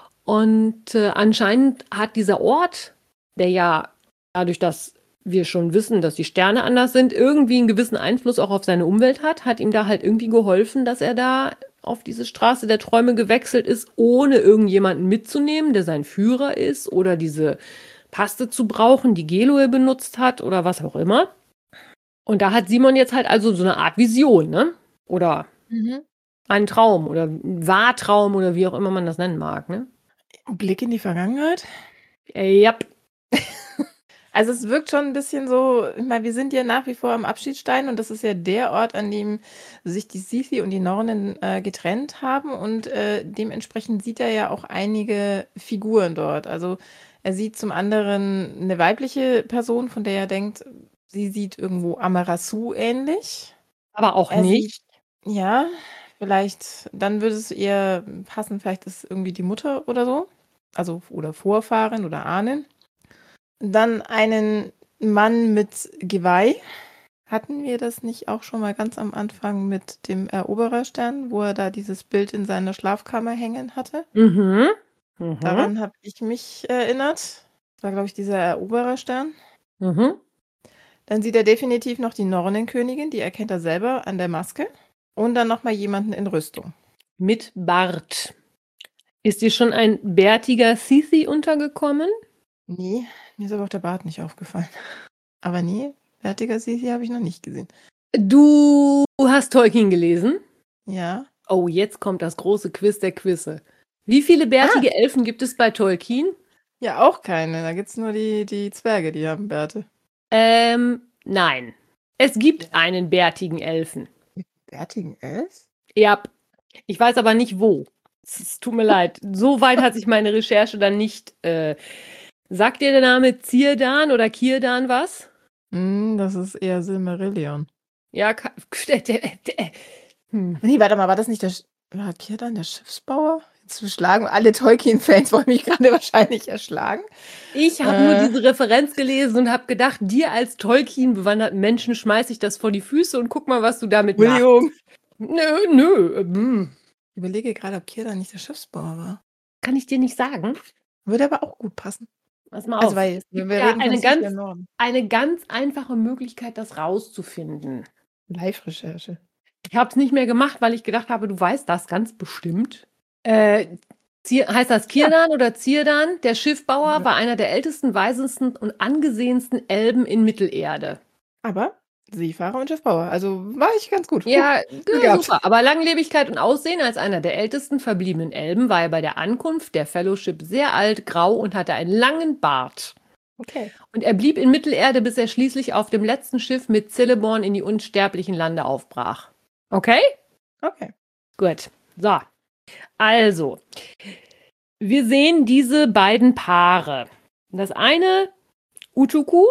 Und äh, anscheinend hat dieser Ort, der ja dadurch, dass wir schon wissen, dass die Sterne anders sind, irgendwie einen gewissen Einfluss auch auf seine Umwelt hat, hat ihm da halt irgendwie geholfen, dass er da auf diese Straße der Träume gewechselt ist, ohne irgendjemanden mitzunehmen, der sein Führer ist oder diese Paste zu brauchen, die Geloe benutzt hat oder was auch immer. Und da hat Simon jetzt halt also so eine Art Vision, ne? Oder Mhm. einen Traum oder einen Wahrtraum oder wie auch immer man das nennen mag, ne? Blick in die Vergangenheit. Äh, ja. Also es wirkt schon ein bisschen so, ich meine, wir sind ja nach wie vor am Abschiedstein und das ist ja der Ort, an dem sich die Sisi und die Nornen äh, getrennt haben und äh, dementsprechend sieht er ja auch einige Figuren dort. Also er sieht zum anderen eine weibliche Person, von der er denkt, sie sieht irgendwo Amaterasu ähnlich. Aber auch Er nicht. sieht, ja, vielleicht, dann würde es eher passen, vielleicht ist irgendwie die Mutter oder so. Also, oder Vorfahren oder Ahnen. Dann einen Mann mit Geweih. Hatten wir das nicht auch schon mal ganz am Anfang mit dem Erobererstern, wo er da dieses Bild in seiner Schlafkammer hängen hatte? Mhm. Mhm. Daran habe ich mich erinnert. Das war, glaube ich, dieser Erobererstern. Mhm. Dann sieht er definitiv noch die Nornenkönigin, die erkennt er selber an der Maske. Und dann nochmal jemanden in Rüstung. Mit Bart. Ist dir schon ein bärtiger Sisi untergekommen? Nee, mir ist aber auch der Bart nicht aufgefallen. Aber nee, bärtiger Sisi habe ich noch nicht gesehen. Du hast Tolkien gelesen? Ja. Oh, jetzt kommt das große Quiz der Quizze. Wie viele bärtige Elfen gibt es bei Tolkien? Ja, auch keine. Da gibt es nur die, die Zwerge, die haben Bärte. Ähm, nein. Es gibt einen bärtigen Elfen. Bärtigen Elf? Ja, ich weiß aber nicht wo. Es tut mir leid. So weit hat sich meine Recherche dann nicht. Äh, sagt dir der Name Círdan oder Círdan was? Hm, das ist eher Silmarillion. Ja, ka- der, der, der, hm. Nee, warte mal, war das nicht der. Sch- War Círdan der Schiffsbauer? Jetzt schlagen alle Tolkien-Fans wollen mich gerade wahrscheinlich erschlagen. Ich habe Äh. nur diese Referenz gelesen und habe gedacht, dir als Tolkien-bewanderten Menschen schmeiße ich das vor die Füße und guck mal, was du damit machst. William. Nö, nö. hm. Ich überlege gerade, ob Círdan nicht der Schiffsbauer war. Kann ich dir nicht sagen. Würde aber auch gut passen. Pass mal Also, auf. weil Es wir, gibt wir ja reden von eine Sisi ganz, im Norden. eine ganz einfache Möglichkeit, das rauszufinden. Live-Recherche. Ich habe es nicht mehr gemacht, weil ich gedacht habe, du weißt das ganz bestimmt. Äh, Zier, heißt das Círdan oder Círdan? Der Schiffbauer Ja. war einer der ältesten, weisesten und angesehensten Elben in Mittelerde. Aber Seefahrer und Schiffbauer. Also war ich ganz gut. Ja, Glück ja gehabt. super. Aber Langlebigkeit und Aussehen als einer der ältesten verbliebenen Elben war er bei der Ankunft der Fellowship sehr alt, grau und hatte einen langen Bart. Okay. Und er blieb in Mittelerde, bis er schließlich auf dem letzten Schiff mit Celeborn in die unsterblichen Lande aufbrach. Okay? Okay. Gut. So. Also, wir sehen diese beiden Paare. Das eine, Utuku,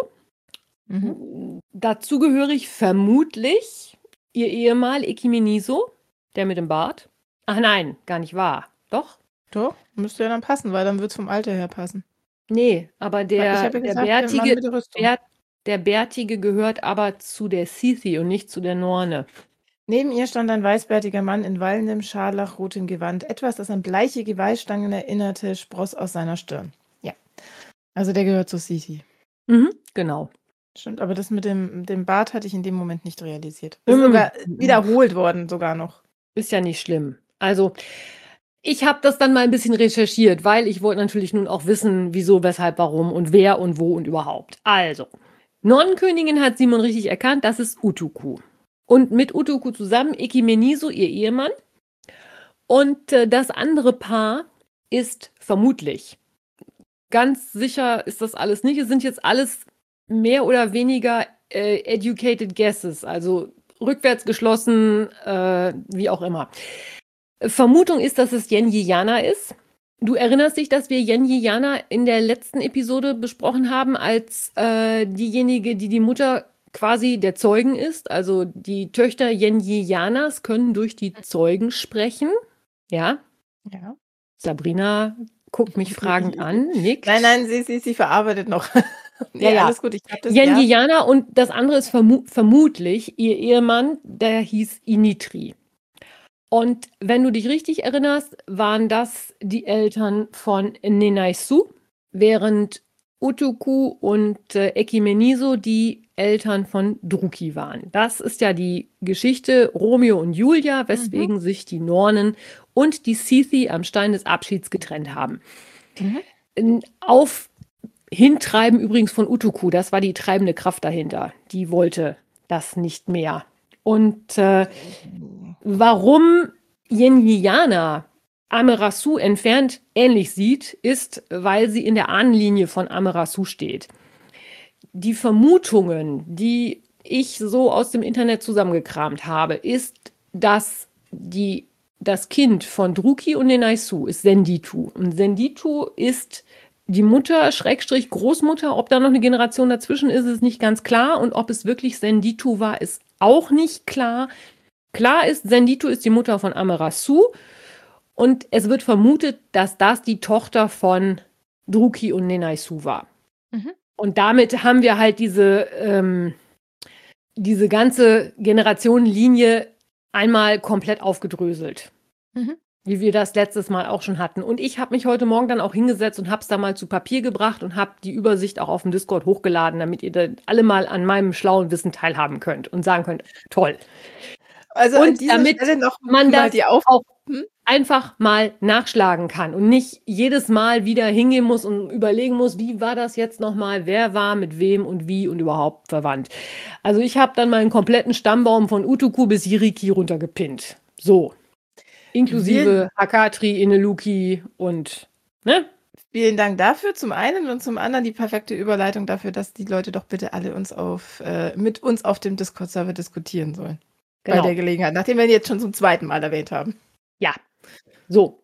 Mhm. dazugehörig vermutlich ihr Ehemann Ekimeniso, der mit dem Bart. Ach nein, gar nicht wahr. Doch? Doch, müsste ja dann passen, weil dann wird es vom Alter her passen. Nee, aber Weil ich der, habe ja der, gesagt, der Mann Bärtige, mit der Rüstung. Bär, der Bärtige gehört aber zu der Sisi und nicht zu der Norne. Neben ihr stand ein weißbärtiger Mann in wallendem, scharlachrotem Gewand. Etwas, das an bleiche Geweihstangen erinnerte, spross aus seiner Stirn. Ja. Also der gehört zu Sisi. Mhm, genau. Stimmt, aber das mit dem, dem Bart hatte ich in dem Moment nicht realisiert. Ist Mhm. sogar wiederholt worden, sogar noch. Ist ja nicht schlimm. Also, ich habe das dann mal ein bisschen recherchiert, weil ich wollte natürlich nun auch wissen, wieso, weshalb, warum und wer und wo und überhaupt. Also, Nornenkönigin hat Simon richtig erkannt, das ist Utuku. Und mit Utuku zusammen Ekimeniso, ihr Ehemann. Und äh, das andere Paar ist vermutlich. Ganz sicher ist das alles nicht. Es sind jetzt alles mehr oder weniger äh, educated guesses, also rückwärts geschlossen, äh, wie auch immer. Vermutung ist, dass es Yenjiyana ist. Du erinnerst dich, dass wir Yenjiyana in der letzten Episode besprochen haben, als äh, diejenige, die die Mutter quasi der Zeugen ist. Also die Töchter Yenjiyanas können durch die Zeugen sprechen. Ja? Ja. Sabrina guckt mich fragend an, nickt. Nein, nein, sie, sie, sie verarbeitet noch. nee, Ja, ja. Alles gut. Ich hab das ja. Yenjiyana und das andere ist vermu vermutlich ihr Ehemann, der hieß Initri. Und wenn du dich richtig erinnerst, waren das die Eltern von Nenaisu, während Utuku und äh, Ekimeniso die Eltern von Druki waren. Das ist ja die Geschichte Romeo und Julia, weswegen mhm. sich die Nornen und die Sisi am Stein des Abschieds getrennt haben. Mhm. Auf Hintreiben übrigens von Utuku, das war die treibende Kraft dahinter. Die wollte das nicht mehr. Und äh, warum Yenjiyana Amaterasu entfernt ähnlich sieht, ist, weil sie in der Ahnenlinie von Amaterasu steht. die Vermutungen, die ich so aus dem Internet zusammengekramt habe, ist, dass die, das Kind von Druki und Nenaisu ist Senditu. Und Senditu ist die Mutter, Schrägstrich Großmutter. Ob da noch eine Generation dazwischen ist, ist nicht ganz klar. Und ob es wirklich Senditu war, ist auch nicht klar. Klar ist, Senditu ist die Mutter von Amaterasu. Und es wird vermutet, dass das die Tochter von Druki und Nenaisu war. Mhm. Und damit haben wir halt diese, ähm, diese ganze Generationenlinie einmal komplett aufgedröselt. Mhm. Wie wir das letztes Mal auch schon hatten. Und ich habe mich heute Morgen dann auch hingesetzt und habe es da mal zu Papier gebracht und habe die Übersicht auch auf dem Discord hochgeladen, damit ihr da alle mal an meinem schlauen Wissen teilhaben könnt und sagen könnt, toll. Also an Und dieser damit Stelle noch man mal das die Auf auch Hm? einfach mal nachschlagen kann und nicht jedes Mal wieder hingehen muss und überlegen muss, wie war das jetzt nochmal, wer war mit wem und wie und überhaupt verwandt. Also ich habe dann meinen kompletten Stammbaum von Utuku bis Jiriki runtergepinnt. So. Inklusive Hakatri, Ineluki und, ne? Vielen Dank dafür zum einen und zum anderen die perfekte Überleitung dafür, dass die Leute doch bitte alle uns auf, äh, mit uns auf dem Discord-Server diskutieren sollen. Bei Genau. der Gelegenheit, nachdem wir ihn jetzt schon zum zweiten Mal erwähnt haben. Ja, so.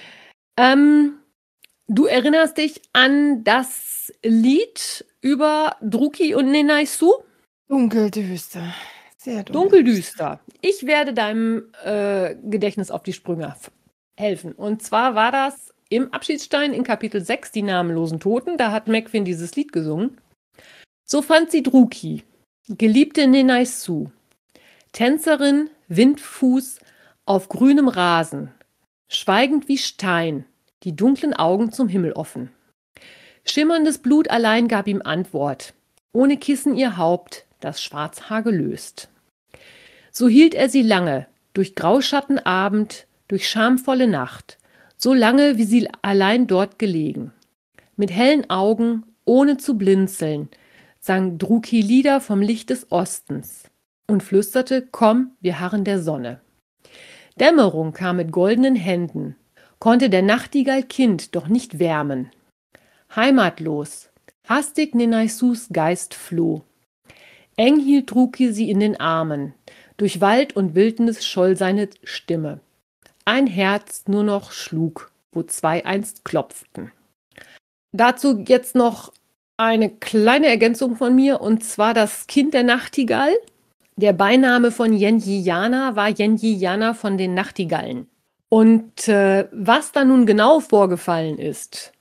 Ähm, du erinnerst dich an das Lied über Druki und Nenaisu? Dunkeldüster. Sehr dunkel. Dunkeldüster. Ich werde deinem äh, Gedächtnis auf die Sprünge f- helfen. Und zwar war das im Abschiedsstein in Kapitel sechs, die namenlosen Toten. Da hat Meckwin dieses Lied gesungen. So fand sie Druki, geliebte Nenaisu, Tänzerin, Windfuß auf grünem Rasen, schweigend wie Stein, die dunklen Augen zum Himmel offen. Schimmerndes Blut allein gab ihm Antwort, ohne Kissen ihr Haupt, das Schwarzhaar gelöst. So hielt er sie lange, durch Grauschattenabend, durch schamvolle Nacht, so lange, wie sie allein dort gelegen. Mit hellen Augen, ohne zu blinzeln, sang Druki Lieder vom Licht des Ostens und flüsterte, komm, wir harren der Sonne. Dämmerung kam mit goldenen Händen, konnte der Nachtigall Kind doch nicht wärmen. Heimatlos, hastig Nenaisus Geist floh. Eng hielt Druki sie in den Armen, durch Wald und Wildnis scholl seine Stimme. Ein Herz nur noch schlug, wo zwei einst klopften. Dazu jetzt noch eine kleine Ergänzung von mir, und zwar das Kind der Nachtigall. Der Beiname von Yenjiyana war Yenjiyana von den Nachtigallen. Und äh, was da nun genau vorgefallen ist,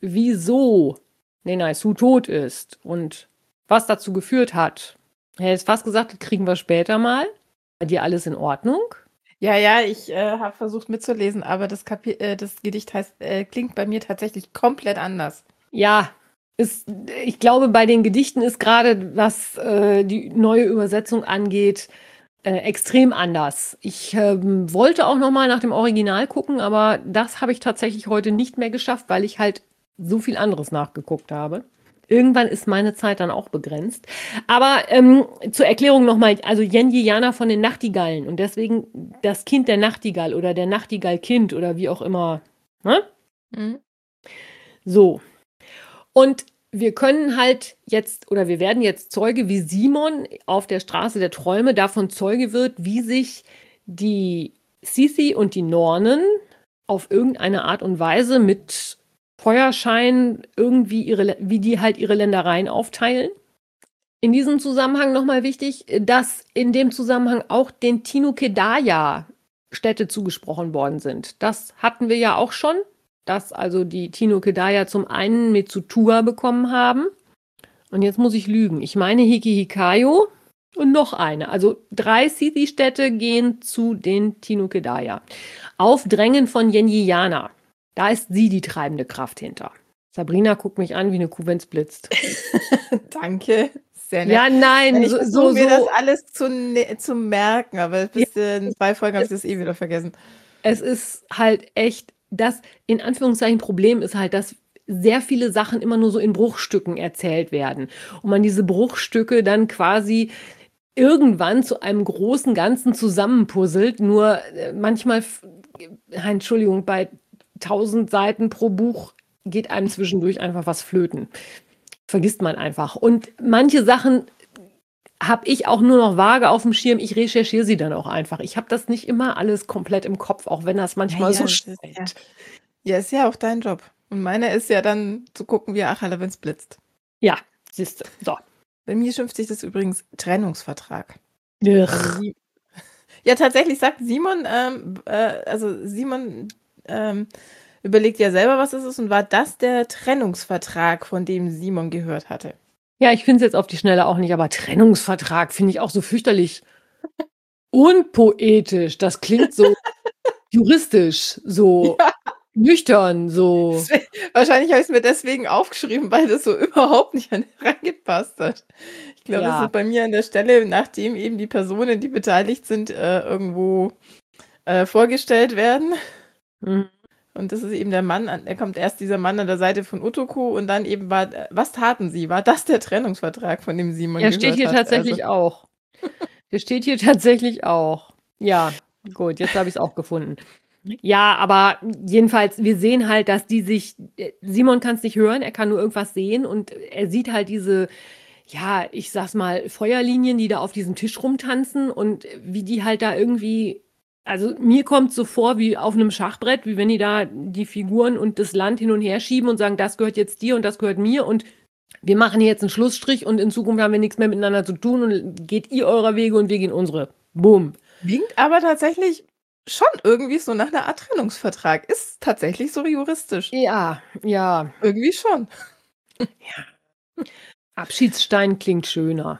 wieso Nenaisu tot ist und was dazu geführt hat, ich hätte jetzt fast gesagt, das kriegen wir später mal. Bei dir alles in Ordnung? Ja, ja, ich äh, habe versucht mitzulesen, aber das, Kapi äh, das Gedicht heißt, äh, klingt bei mir tatsächlich komplett anders. Ja, ist, ich glaube, bei den Gedichten ist gerade, was äh, die neue Übersetzung angeht, äh, extrem anders. Ich ähm, wollte auch noch mal nach dem Original gucken, aber das habe ich tatsächlich heute nicht mehr geschafft, weil ich halt so viel anderes nachgeguckt habe. Irgendwann ist meine Zeit dann auch begrenzt. Aber ähm, zur Erklärung nochmal, also Yenjiyana von den Nachtigallen und deswegen das Kind der Nachtigall oder der Nachtigallkind oder wie auch immer. Ne? Mhm. So. Und wir können halt jetzt, oder wir werden jetzt Zeuge, wie Simon auf der Straße der Träume davon Zeuge wird, wie sich die Sisi und die Nornen auf irgendeine Art und Weise mit Feuerschein irgendwie ihre, wie die halt ihre Ländereien aufteilen. In diesem Zusammenhang nochmal wichtig, dass in dem Zusammenhang auch den Tinukedaya Städte zugesprochen worden sind. Das hatten wir ja auch schon, dass also die Tinukedaya zum einen Metsutua bekommen haben. Und jetzt muss ich lügen. Ich meine Hikihikayo und noch eine. Also drei Sisi-Städte gehen zu den Tinukedaya. Auf Drängen von Yenjiyana. Da ist sie die treibende Kraft hinter. Sabrina guckt mich an wie eine Kuh, wenn's blitzt. Danke. Sehr nett. Ja, nein, ich so, versuche so, mir so. das alles zu, ne zu merken, aber bis Ja. in zwei Folgen habe ich das eh wieder vergessen. Es ist halt echt, das in Anführungszeichen Problem ist halt, dass sehr viele Sachen immer nur so in Bruchstücken erzählt werden. Und man diese Bruchstücke dann quasi irgendwann zu einem großen Ganzen zusammenpuzzelt. Nur äh, manchmal, f- Entschuldigung, bei tausend Seiten pro Buch geht einem zwischendurch einfach was flöten. vergisst man einfach. Und manche Sachen habe ich auch nur noch vage auf dem Schirm. Ich recherchiere sie dann auch einfach. Ich habe das nicht immer alles komplett im Kopf, auch wenn das manchmal Ja, so das ist schnell ja, ja, ist ja auch dein Job. Und meiner ist ja dann zu gucken, wie Achalle, wenn es blitzt. Ja, siehst du. So. Bei mir schimpft sich das übrigens Trennungsvertrag. Ugh. Also Sie- ja, tatsächlich sagt Simon, ähm, äh, also Simon ähm, überlegt ja selber, was es ist, und war das der Trennungsvertrag, von dem Simon gehört hatte? Ja, ich finde es jetzt auf die Schnelle auch nicht, aber Trennungsvertrag finde ich auch so fürchterlich unpoetisch. Das klingt so juristisch, so Ja. nüchtern, so. Deswegen- Wahrscheinlich habe ich es mir deswegen aufgeschrieben, weil das so überhaupt nicht an- reingepasst hat. Ich glaube, Ja. das ist bei mir an der Stelle, nachdem eben die Personen, die beteiligt sind, äh, irgendwo äh, vorgestellt werden. Mhm. Und das ist eben der Mann, an- er kommt erst dieser Mann an der Seite von Utoku und dann eben war, äh, was taten sie? War das der Trennungsvertrag, von dem Simon Der gehört steht hier hat? tatsächlich auch. Der steht hier tatsächlich auch. Ja, gut, jetzt habe ich es auch gefunden. Ja, aber jedenfalls, wir sehen halt, dass die sich, Simon kann es nicht hören, er kann nur irgendwas sehen und er sieht halt diese, ja, ich sag's mal, Feuerlinien, die da auf diesem Tisch rumtanzen und wie die halt da irgendwie, also mir kommt so vor wie auf einem Schachbrett, wie wenn die da die Figuren und das Land hin und her schieben und sagen, das gehört jetzt dir und das gehört mir und wir machen hier jetzt einen Schlussstrich und in Zukunft haben wir nichts mehr miteinander zu tun und geht ihr eurer Wege und wir gehen unsere. Boom. Klingt aber tatsächlich schon irgendwie so nach einer Art Trennungsvertrag. Ist tatsächlich so juristisch. Ja, ja. Irgendwie schon. Abschiedsstein klingt schöner.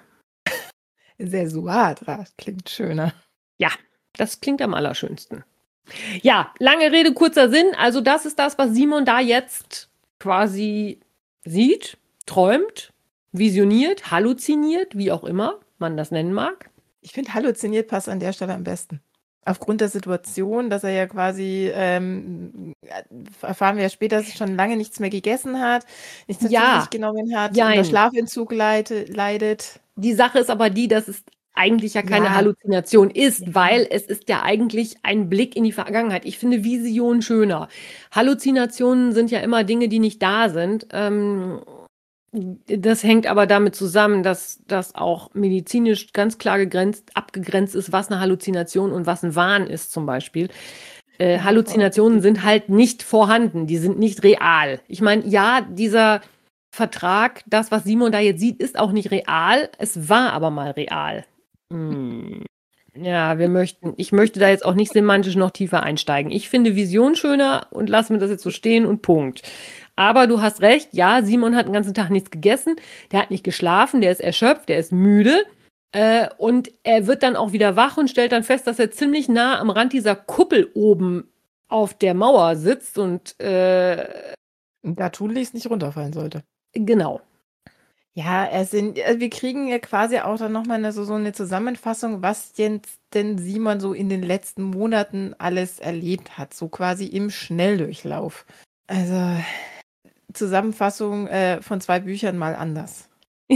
Sesuadra klingt schöner. Das klingt am allerschönsten. Ja, lange Rede, kurzer Sinn. Also das ist das, was Simon da jetzt quasi sieht, träumt, visioniert, halluziniert, wie auch immer man das nennen mag. Ich finde, halluziniert passt an der Stelle am besten. Aufgrund der Situation, dass er ja quasi, ähm, erfahren wir ja später, dass er schon lange nichts mehr gegessen hat, nichts mehr Ja. zu sich genommen hat, Jein. unter Schlafentzug leide, leidet. Die Sache ist aber die, dass es eigentlich ja keine Ja. Halluzination ist, Ja. weil es ist ja eigentlich ein Blick in die Vergangenheit. Ich finde Vision schöner. Halluzinationen sind ja immer Dinge, die nicht da sind. Ähm, das hängt aber damit zusammen, dass das auch medizinisch ganz klar gegrenzt, abgegrenzt ist, was eine Halluzination und was ein Wahn ist zum Beispiel. Äh, Ja, Halluzinationen sind halt nicht vorhanden, die sind nicht real. Ich meine, ja, dieser Vertrag, das, was Simon da jetzt sieht, ist auch nicht real. Es war aber mal real. Hm. Ja, wir möchten, ich möchte da jetzt auch nicht semantisch noch tiefer einsteigen. Ich finde Vision schöner und lassen wir das jetzt so stehen und Punkt. Aber du hast recht, ja, Simon hat den ganzen Tag nichts gegessen, der hat nicht geschlafen, der ist erschöpft, der ist müde. Äh, und er wird dann auch wieder wach und stellt dann fest, dass er ziemlich nah am Rand dieser Kuppel oben auf der Mauer sitzt und äh, Da tunlichst nicht runterfallen sollte. genau. Ja, es sind, also wir kriegen ja quasi auch dann nochmal eine, so, so eine Zusammenfassung, was jetzt denn Simon so in den letzten Monaten alles erlebt hat, so quasi im Schnelldurchlauf. Also Zusammenfassung äh, von zwei Büchern mal anders.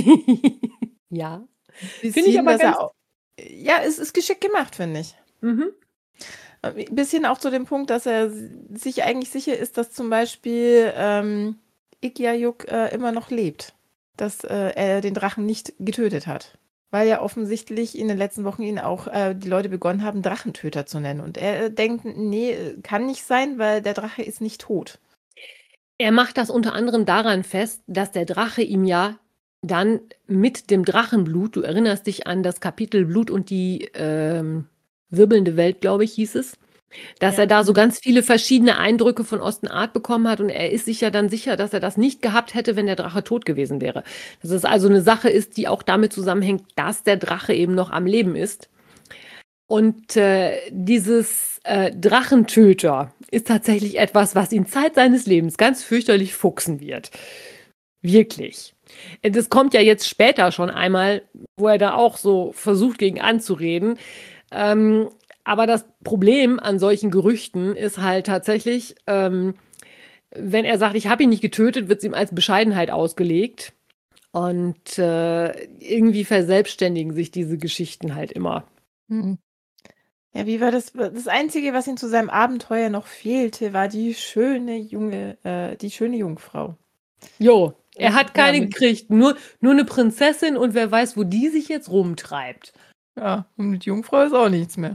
Ja. Bis Finde ich hin, aber dass er ganz- auch, ja, es ist geschickt gemacht, finde ich. Mhm. Bis hin auch zu dem Punkt, dass er sich eigentlich sicher ist, dass zum Beispiel ähm, Ikyajuk äh, immer noch lebt. Dass äh, er den Drachen nicht getötet hat. Weil ja offensichtlich in den letzten Wochen ihn auch äh, die Leute begonnen haben, Drachentöter zu nennen. Und er äh, denkt, nee, kann nicht sein, weil der Drache ist nicht tot. Er macht das unter anderem daran fest, dass der Drache ihm ja dann mit dem Drachenblut, du erinnerst dich an das Kapitel Blut und die ähm, wirbelnde Welt, glaube ich, hieß es, dass Ja. er da so ganz viele verschiedene Eindrücke von Osten Art bekommen hat und er ist sich ja dann sicher, dass er das nicht gehabt hätte, wenn der Drache tot gewesen wäre. Dass es also eine Sache ist, die auch damit zusammenhängt, dass der Drache eben noch am Leben ist. Und äh, dieses äh, Drachentöter ist tatsächlich etwas, was ihn Zeit seines Lebens ganz fürchterlich fuchsen wird. Wirklich. Das kommt ja jetzt später schon einmal, wo er da auch so versucht, gegen anzureden. Ähm, aber das Problem an solchen Gerüchten ist halt tatsächlich, ähm, wenn er sagt, ich habe ihn nicht getötet, wird es ihm als Bescheidenheit ausgelegt. Und äh, irgendwie verselbstständigen sich diese Geschichten halt immer. Mhm. Ja, wie war das? Das Einzige, was ihm zu seinem Abenteuer noch fehlte, war die schöne junge, äh, die schöne Jungfrau. Jo, Er hat Ja, keine mit, gekriegt, nur, nur eine Prinzessin und wer weiß, wo die sich jetzt rumtreibt. ja, und mit Jungfrau ist auch nichts mehr.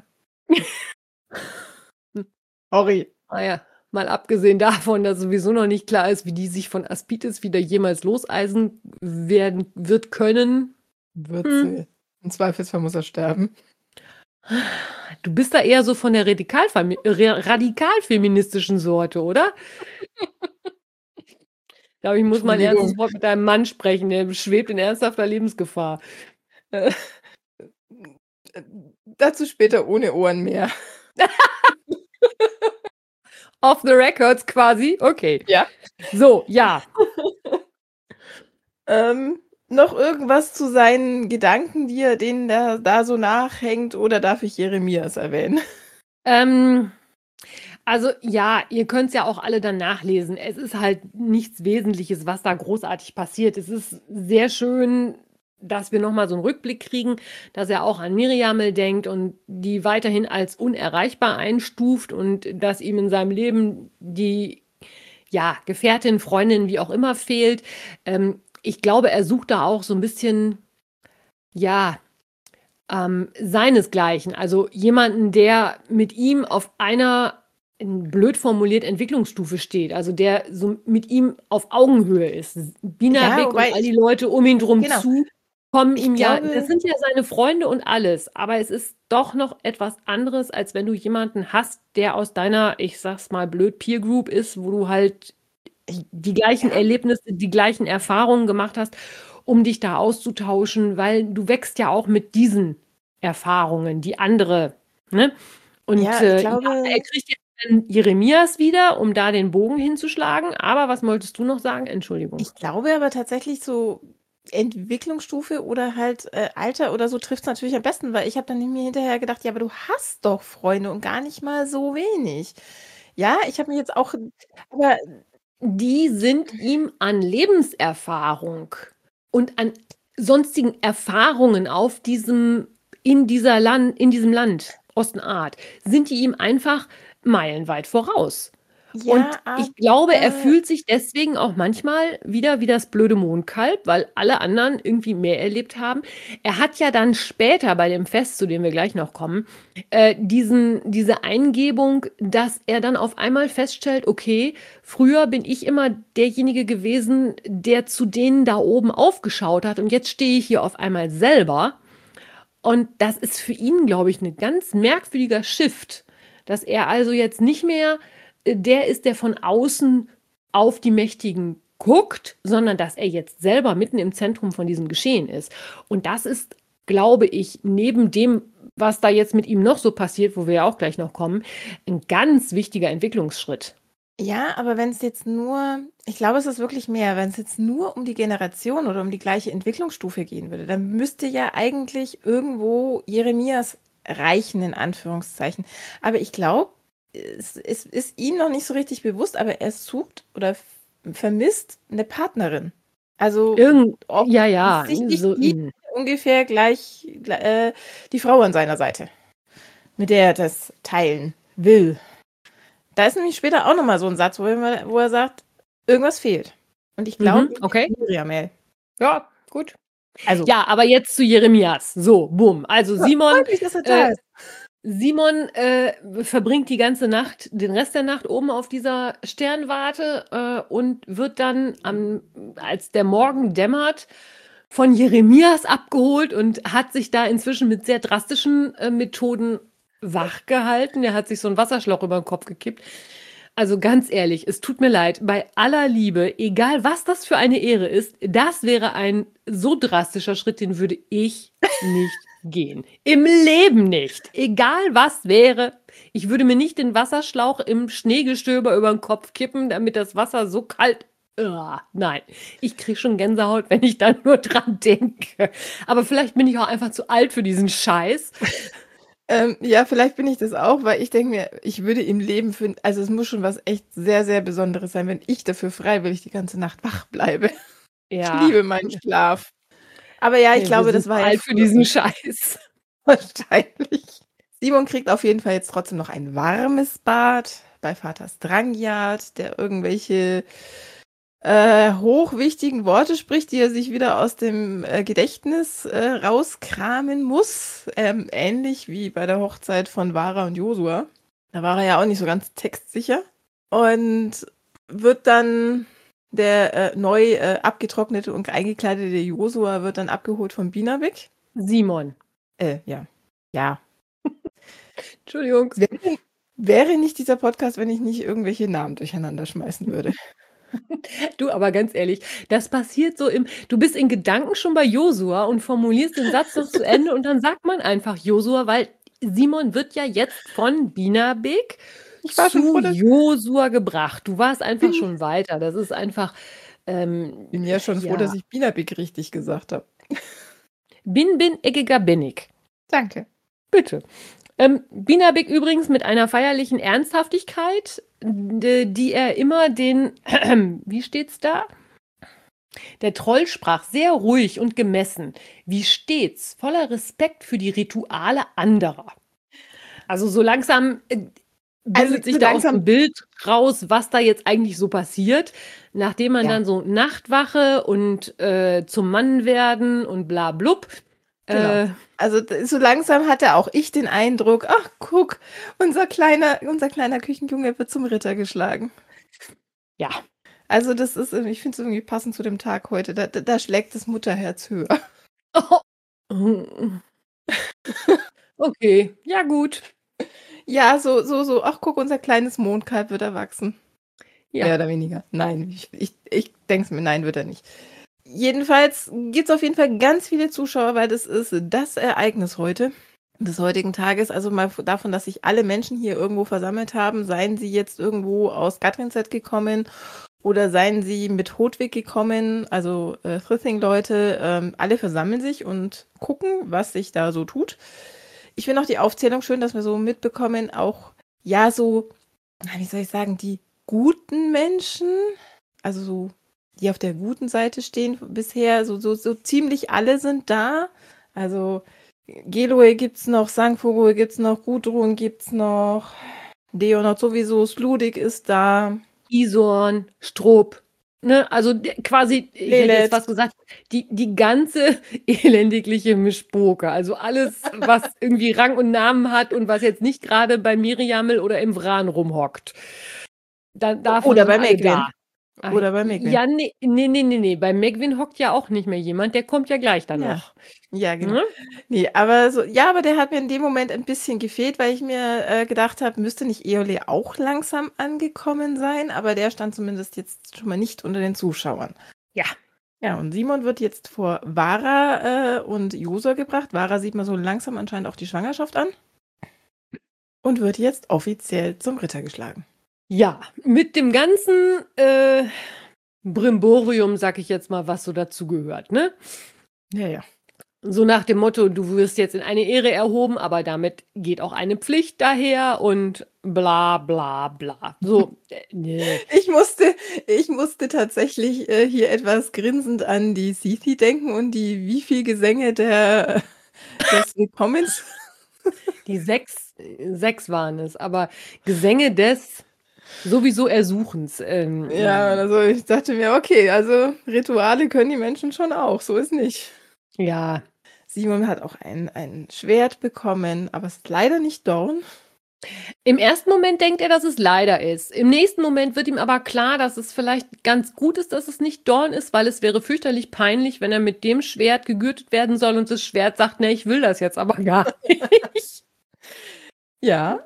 Sorry. Naja, mal abgesehen davon, dass sowieso noch nicht klar ist, wie die sich von Aspitis wieder jemals loseisen werden wird können. Wird Hm. sie. Im Zweifelsfall muss er sterben. Du bist da eher so von der radikal-femi- ra- radikal-feministischen Sorte, oder? Ich glaube, ich muss mal ein ernstes Entschuldigung. Wort mit deinem Mann sprechen. Der schwebt in ernsthafter Lebensgefahr. Äh, äh, dazu später ohne Ohren mehr. Off the records quasi. Okay. Ja. So, ja. Ähm, noch irgendwas zu seinen Gedanken, die er denen da, da so nachhängt, oder darf ich Jeremias erwähnen? Ähm, also ja, ihr könnt es ja auch alle dann nachlesen. Es ist halt nichts Wesentliches, was da großartig passiert. Es ist sehr schön, dass wir nochmal so einen Rückblick kriegen, dass er auch an Miriamel denkt und die weiterhin als unerreichbar einstuft und dass ihm in seinem Leben die ja, Gefährtin, Freundin, wie auch immer fehlt. Ähm, ich glaube, er sucht da auch so ein bisschen, ja, ähm, seinesgleichen. Also jemanden, der mit ihm auf einer, blöd formuliert, Entwicklungsstufe steht. Also der so mit ihm auf Augenhöhe ist. Bina Ja, Bek wobei und all ich, die Leute um ihn drum genau, zu kommen ich ihm ja, das glaube, sind ja seine Freunde und alles, aber es ist doch noch etwas anderes, als wenn du jemanden hast, der aus deiner, ich sag's mal blöd, Peer Group ist, wo du halt ich, die gleichen ja, Erlebnisse, die gleichen Erfahrungen gemacht hast, um dich da auszutauschen, weil du wächst ja auch mit diesen Erfahrungen, die andere, ne? Und ja, ich äh, ja, er glaube, kriegt jetzt dann Jeremias wieder, um da den Bogen hinzuschlagen. Aber was wolltest du noch sagen? Entschuldigung. ich glaube aber tatsächlich so Entwicklungsstufe oder halt äh, Alter oder so trifft es natürlich am besten, weil ich habe dann mir hinterher gedacht, ja, aber du hast doch Freunde und gar nicht mal so wenig. Ja, ich habe mir jetzt auch, aber Die sind ihm an Lebenserfahrung und an sonstigen Erfahrungen auf diesem, in dieser Land, in diesem Land, Ostenart, sind die ihm einfach meilenweit voraus. Und ja, ich glaube, er aber fühlt sich deswegen auch manchmal wieder wie das blöde Mondkalb, weil alle anderen irgendwie mehr erlebt haben. Er hat ja dann später bei dem Fest, zu dem wir gleich noch kommen, äh, diesen, diese Eingebung, dass er dann auf einmal feststellt, okay, früher bin ich immer derjenige gewesen, der zu denen da oben aufgeschaut hat und jetzt stehe ich hier auf einmal selber. Und das ist für ihn, glaube ich, ein ganz merkwürdiger Shift, dass er also jetzt nicht mehr der ist, der von außen auf die Mächtigen guckt, sondern dass er jetzt selber mitten im Zentrum von diesem Geschehen ist. Und das ist, glaube ich, neben dem, was da jetzt mit ihm noch so passiert, wo wir ja auch gleich noch kommen, ein ganz wichtiger Entwicklungsschritt. ja, aber wenn es jetzt nur, ich glaube, es ist wirklich mehr, wenn es jetzt nur um die Generation oder um die gleiche Entwicklungsstufe gehen würde, dann müsste ja eigentlich irgendwo Jeremias reichen, in Anführungszeichen. Aber ich glaube, es, es ist ihm noch nicht so richtig bewusst, aber er sucht oder f- vermisst eine Partnerin. Also Irgend, ja, ja, offensichtlich so, die mm. ungefähr gleich gle- äh, die Frau an seiner Seite, mit der er das teilen will. Da ist nämlich später auch nochmal so ein Satz, wo er, wo er sagt, irgendwas fehlt. Und ich glaube, Mhm, okay. Miriam. Ja, gut. Also, Ja, aber jetzt zu Jeremias. So, bumm. Also Simon, freut mich, dass er da äh, ist. Simon äh, verbringt die ganze Nacht, den Rest der Nacht oben auf dieser Sternwarte äh, und wird dann, am, als der Morgen dämmert, von Jeremias abgeholt und hat sich da inzwischen mit sehr drastischen äh, Methoden wachgehalten. Er hat sich so ein Wasserschlauch über den Kopf gekippt. Also ganz ehrlich, es tut mir leid, bei aller Liebe, egal was das für eine Ehre ist, das wäre ein so drastischer Schritt, den würde ich nicht gehen. Im Leben nicht. Egal was wäre, ich würde mir nicht den Wasserschlauch im Schneegestöber über den Kopf kippen, damit das Wasser so kalt. Uah, nein, ich kriege schon Gänsehaut, wenn ich da nur dran denke. Aber vielleicht bin ich auch einfach zu alt für diesen Scheiß. Ähm, ja, vielleicht bin ich das auch, weil ich denke mir, ich würde im Leben finden, also es muss schon was echt sehr, sehr Besonderes sein, wenn ich dafür freiwillig die ganze Nacht wach bleibe. Ja. Ich liebe meinen Schlaf. Aber ja, ich Ja, glaube, wir das sind war ja alt für früher diesen Scheiß. wahrscheinlich. Simon kriegt auf jeden Fall jetzt trotzdem noch ein warmes Bad bei Vaters Drangjard, der irgendwelche äh, hochwichtigen Worte spricht, die er sich wieder aus dem äh, Gedächtnis äh, rauskramen muss. Ähm, ähnlich wie bei der Hochzeit von Vara und Josua. Da war er ja auch nicht so ganz textsicher. Und wird dann der äh, neu äh, abgetrocknete und eingekleidete Josua wird dann abgeholt von Binabik. Simon. Äh, ja. Ja. Entschuldigung. Wäre, wäre nicht dieser Podcast, wenn ich nicht irgendwelche Namen durcheinander schmeißen würde. Du, aber ganz ehrlich, das passiert so im, du bist in Gedanken schon bei Josua und formulierst den Satz noch zu Ende und dann sagt man einfach Josua, weil Simon wird ja jetzt von Binabik Ich war schon zu froh, dass Josua gebracht. Du warst einfach schon weiter. Das ist einfach, ähm, bin ja schon froh, ja. dass ich Binabik richtig gesagt habe. bin, bin, eckiger Binnig. Danke. Bitte. Ähm, Binabik übrigens mit einer feierlichen Ernsthaftigkeit, d- die er immer den, wie steht's da? Der Troll sprach sehr ruhig und gemessen, wie stets, voller Respekt für die Rituale anderer. Also so langsam äh, bildet Also sich so da langsam- aus dem Bild raus, was da jetzt eigentlich so passiert, nachdem man Ja. dann so Nachtwache und äh, zum Mann werden und bla blub. Genau. Äh, Also d- so langsam hatte auch ich den Eindruck, ach guck, unser kleiner, unser kleiner Küchenjunge wird zum Ritter geschlagen. ja. Also das ist, irgendwie- ich finde es irgendwie passend zu dem Tag heute. Da, da, da schlägt das Mutterherz höher. Okay, ja gut. Ja, so, so, so, ach guck, unser kleines Mondkalb wird erwachsen. Ja. Mehr oder weniger. Nein, ich, ich, ich denke es mir, nein, wird er nicht. Jedenfalls gibt es auf jeden Fall ganz viele Zuschauer, weil das ist das Ereignis heute, des heutigen Tages. Also mal davon, dass sich alle Menschen hier irgendwo versammelt haben, seien sie jetzt irgendwo aus Gatrinset gekommen oder seien sie mit Hodwig gekommen, also äh, Frithing-Leute, ähm, alle versammeln sich und gucken, was sich da so tut. Ich finde auch die Aufzählung schön, dass wir so mitbekommen, auch, ja, so, na, wie soll ich sagen, die guten Menschen, also so, die auf der guten Seite stehen bisher, so, so, so ziemlich alle sind da. Also Geloe gibt's noch, Sangfogel gibt's noch, Gudrun gibt's noch, Deonot sowieso, Sludig ist da. Isorn, Stroop, ne, also d- quasi, ich hätte Lilith. jetzt fast gesagt, die, die ganze elendigliche Mischpoke, also alles, was irgendwie Rang und Namen hat und was jetzt nicht gerade bei Miriamel oder im Vran rumhockt. Da, davon Oder sind bei alle Megwin. da. Ah, Oder bei Megwin. Ja, nee, nee, nee, nee, nee, bei Megwin hockt ja auch nicht mehr jemand, der kommt ja gleich dann Ja. noch. Ja, genau. Ne? Nee, aber so, ja, aber der hat mir in dem Moment ein bisschen gefehlt, weil ich mir äh, gedacht habe, müsste nicht Eole auch langsam angekommen sein, aber der stand zumindest jetzt schon mal nicht unter den Zuschauern. Ja. Ja, und Simon wird jetzt vor Vara äh, und Josua gebracht. Vara sieht man so langsam anscheinend auch die Schwangerschaft an und wird jetzt offiziell zum Ritter geschlagen. Ja, mit dem ganzen äh, Brimborium, sag ich jetzt mal, was so dazu gehört, ne? Ja, ja. So nach dem Motto, du wirst jetzt in eine Ehre erhoben, aber damit geht auch eine Pflicht daher und bla bla bla. So, äh, nee. Ich musste, ich musste tatsächlich äh, hier etwas grinsend an die Sithi denken und die wie viel Gesänge der, des Willkommens. Die sechs, sechs waren es, aber Gesänge des sowieso Ersuchens. Ähm, Ja, also ich dachte mir, okay, also Rituale können die Menschen schon auch, so ist nicht. ja. Simon hat auch ein, ein Schwert bekommen, aber es ist leider nicht Dorn. Im ersten Moment denkt er, dass es leider ist. Im nächsten Moment wird ihm aber klar, dass es vielleicht ganz gut ist, dass es nicht Dorn ist, weil es wäre fürchterlich peinlich, wenn er mit dem Schwert gegürtet werden soll und das Schwert sagt, ne, ich will das jetzt aber gar nicht. Ja.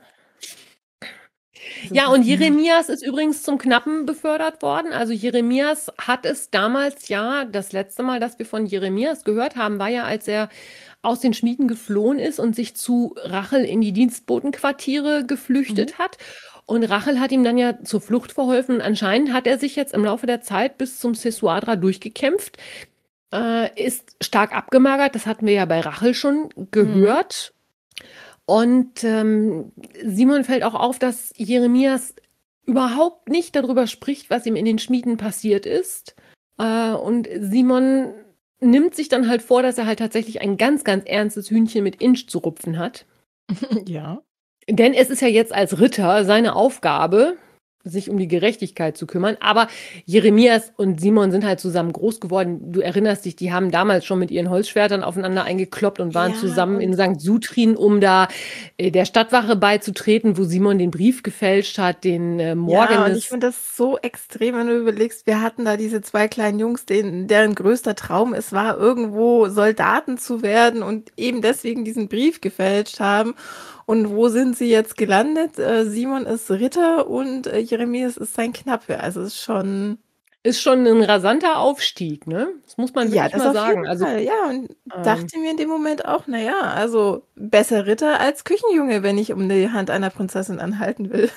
Ja, und Jeremias ist übrigens zum Knappen befördert worden. Also Jeremias hat es damals ja, das letzte Mal, dass wir von Jeremias gehört haben, war ja, als er aus den Schmieden geflohen ist und sich zu Rachel in die Dienstbotenquartiere geflüchtet hat. Und Rachel hat ihm dann ja zur Flucht verholfen. Und anscheinend hat er sich jetzt im Laufe der Zeit bis zum Sesuadra durchgekämpft, äh, ist stark abgemagert. Das hatten wir ja bei Rachel schon gehört. Und ähm, Simon fällt auch auf, dass Jeremias überhaupt nicht darüber spricht, was ihm in den Schmieden passiert ist. Äh, und Simon nimmt sich dann halt vor, dass er halt tatsächlich ein ganz, ganz ernstes Hühnchen mit Inch zu rupfen hat. Ja. Denn es ist ja jetzt als Ritter seine Aufgabe, sich um die Gerechtigkeit zu kümmern. Aber Jeremias und Simon sind halt zusammen groß geworden. Du erinnerst dich, die haben damals schon mit ihren Holzschwertern aufeinander eingekloppt und waren Ja, zusammen und in Sankt Sutrin, um da äh, der Stadtwache beizutreten, wo Simon den Brief gefälscht hat, den äh, ja, und ich Morgenes. finde das so extrem, wenn du überlegst, wir hatten da diese zwei kleinen Jungs, denen, deren größter Traum es war, irgendwo Soldaten zu werden und eben deswegen diesen Brief gefälscht haben. Und wo sind sie jetzt gelandet? Äh, Simon ist Ritter und äh, Jeremias ist sein Knappe. Also es ist schon, Ist schon ein rasanter Aufstieg, ne? Das muss man ja, wirklich das mal auf sagen. jeden Also, Fall. Ja, und ähm, dachte mir in dem Moment auch, naja, also besser Ritter als Küchenjunge, wenn ich um die Hand einer Prinzessin anhalten will.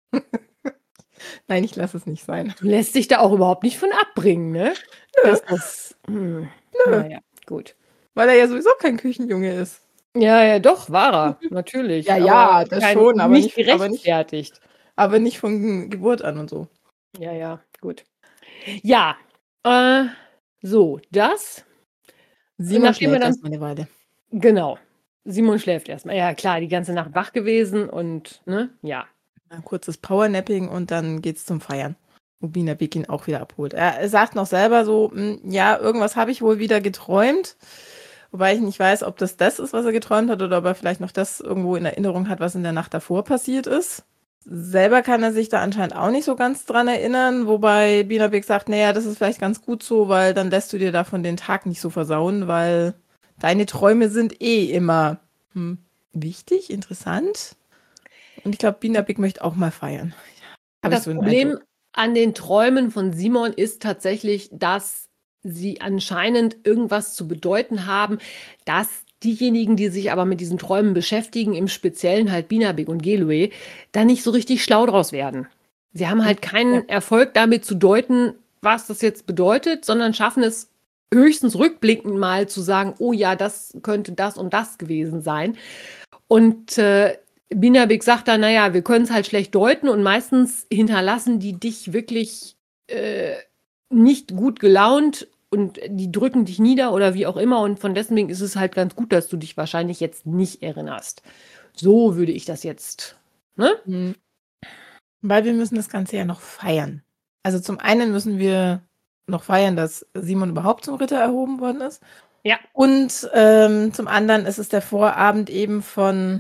Nein, ich lasse es nicht sein. du lässt dich da auch überhaupt nicht von abbringen, ne? Nö, Dass das. Hm, nö, naja, gut. weil er ja sowieso kein Küchenjunge ist. Ja, ja, doch, war er, natürlich. Ja, Aber ja, das kein, schon, aber nicht nicht, aber nicht, gerechtfertigt. aber nicht von Geburt an und so. Ja, ja, gut. Ja, äh, so, das. Simon Nachdem wir schläft dann, erstmal eine Weile. genau. Simon schläft erstmal. Ja, klar, die ganze Nacht wach gewesen und, ne, ja. Ein kurzes Powernapping und dann geht's zum Feiern. Wo Bina Big ihn auch wieder abholt. Er, er sagt noch selber so, "Hm, ja, irgendwas habe ich wohl wieder geträumt." Wobei ich nicht weiß, ob das das ist, was er geträumt hat, oder ob er vielleicht noch das irgendwo in Erinnerung hat, was in der Nacht davor passiert ist. Selber kann er sich da anscheinend auch nicht so ganz dran erinnern, wobei Bina Big sagt, naja, das ist vielleicht ganz gut so, weil dann lässt du dir davon den Tag nicht so versauen, weil deine Träume sind eh immer hm, wichtig, interessant. Und ich glaube, Bina Big möchte auch mal feiern. Habe ich Das so den Problem Eindruck. an den Träumen von Simon ist tatsächlich, dass sie anscheinend irgendwas zu bedeuten haben, dass diejenigen, die sich aber mit diesen Träumen beschäftigen, im Speziellen halt Binabik und Gelue, da nicht so richtig schlau draus werden. Sie haben halt keinen Ja. Erfolg damit zu deuten, was das jetzt bedeutet, sondern schaffen es höchstens rückblickend mal zu sagen, oh ja, das könnte das und das gewesen sein. Und äh, Binabik sagt dann, naja, wir können es halt schlecht deuten und meistens hinterlassen die dich wirklich äh, nicht gut gelaunt und die drücken dich nieder oder wie auch immer und von deswegen ist es halt ganz gut, dass du dich wahrscheinlich jetzt nicht erinnerst. So würde ich das jetzt, ne? Hm. Weil wir müssen das Ganze ja noch feiern. Also zum einen müssen wir noch feiern, dass Simon überhaupt zum Ritter erhoben worden ist. Ja. Und ähm, zum anderen ist es der Vorabend eben von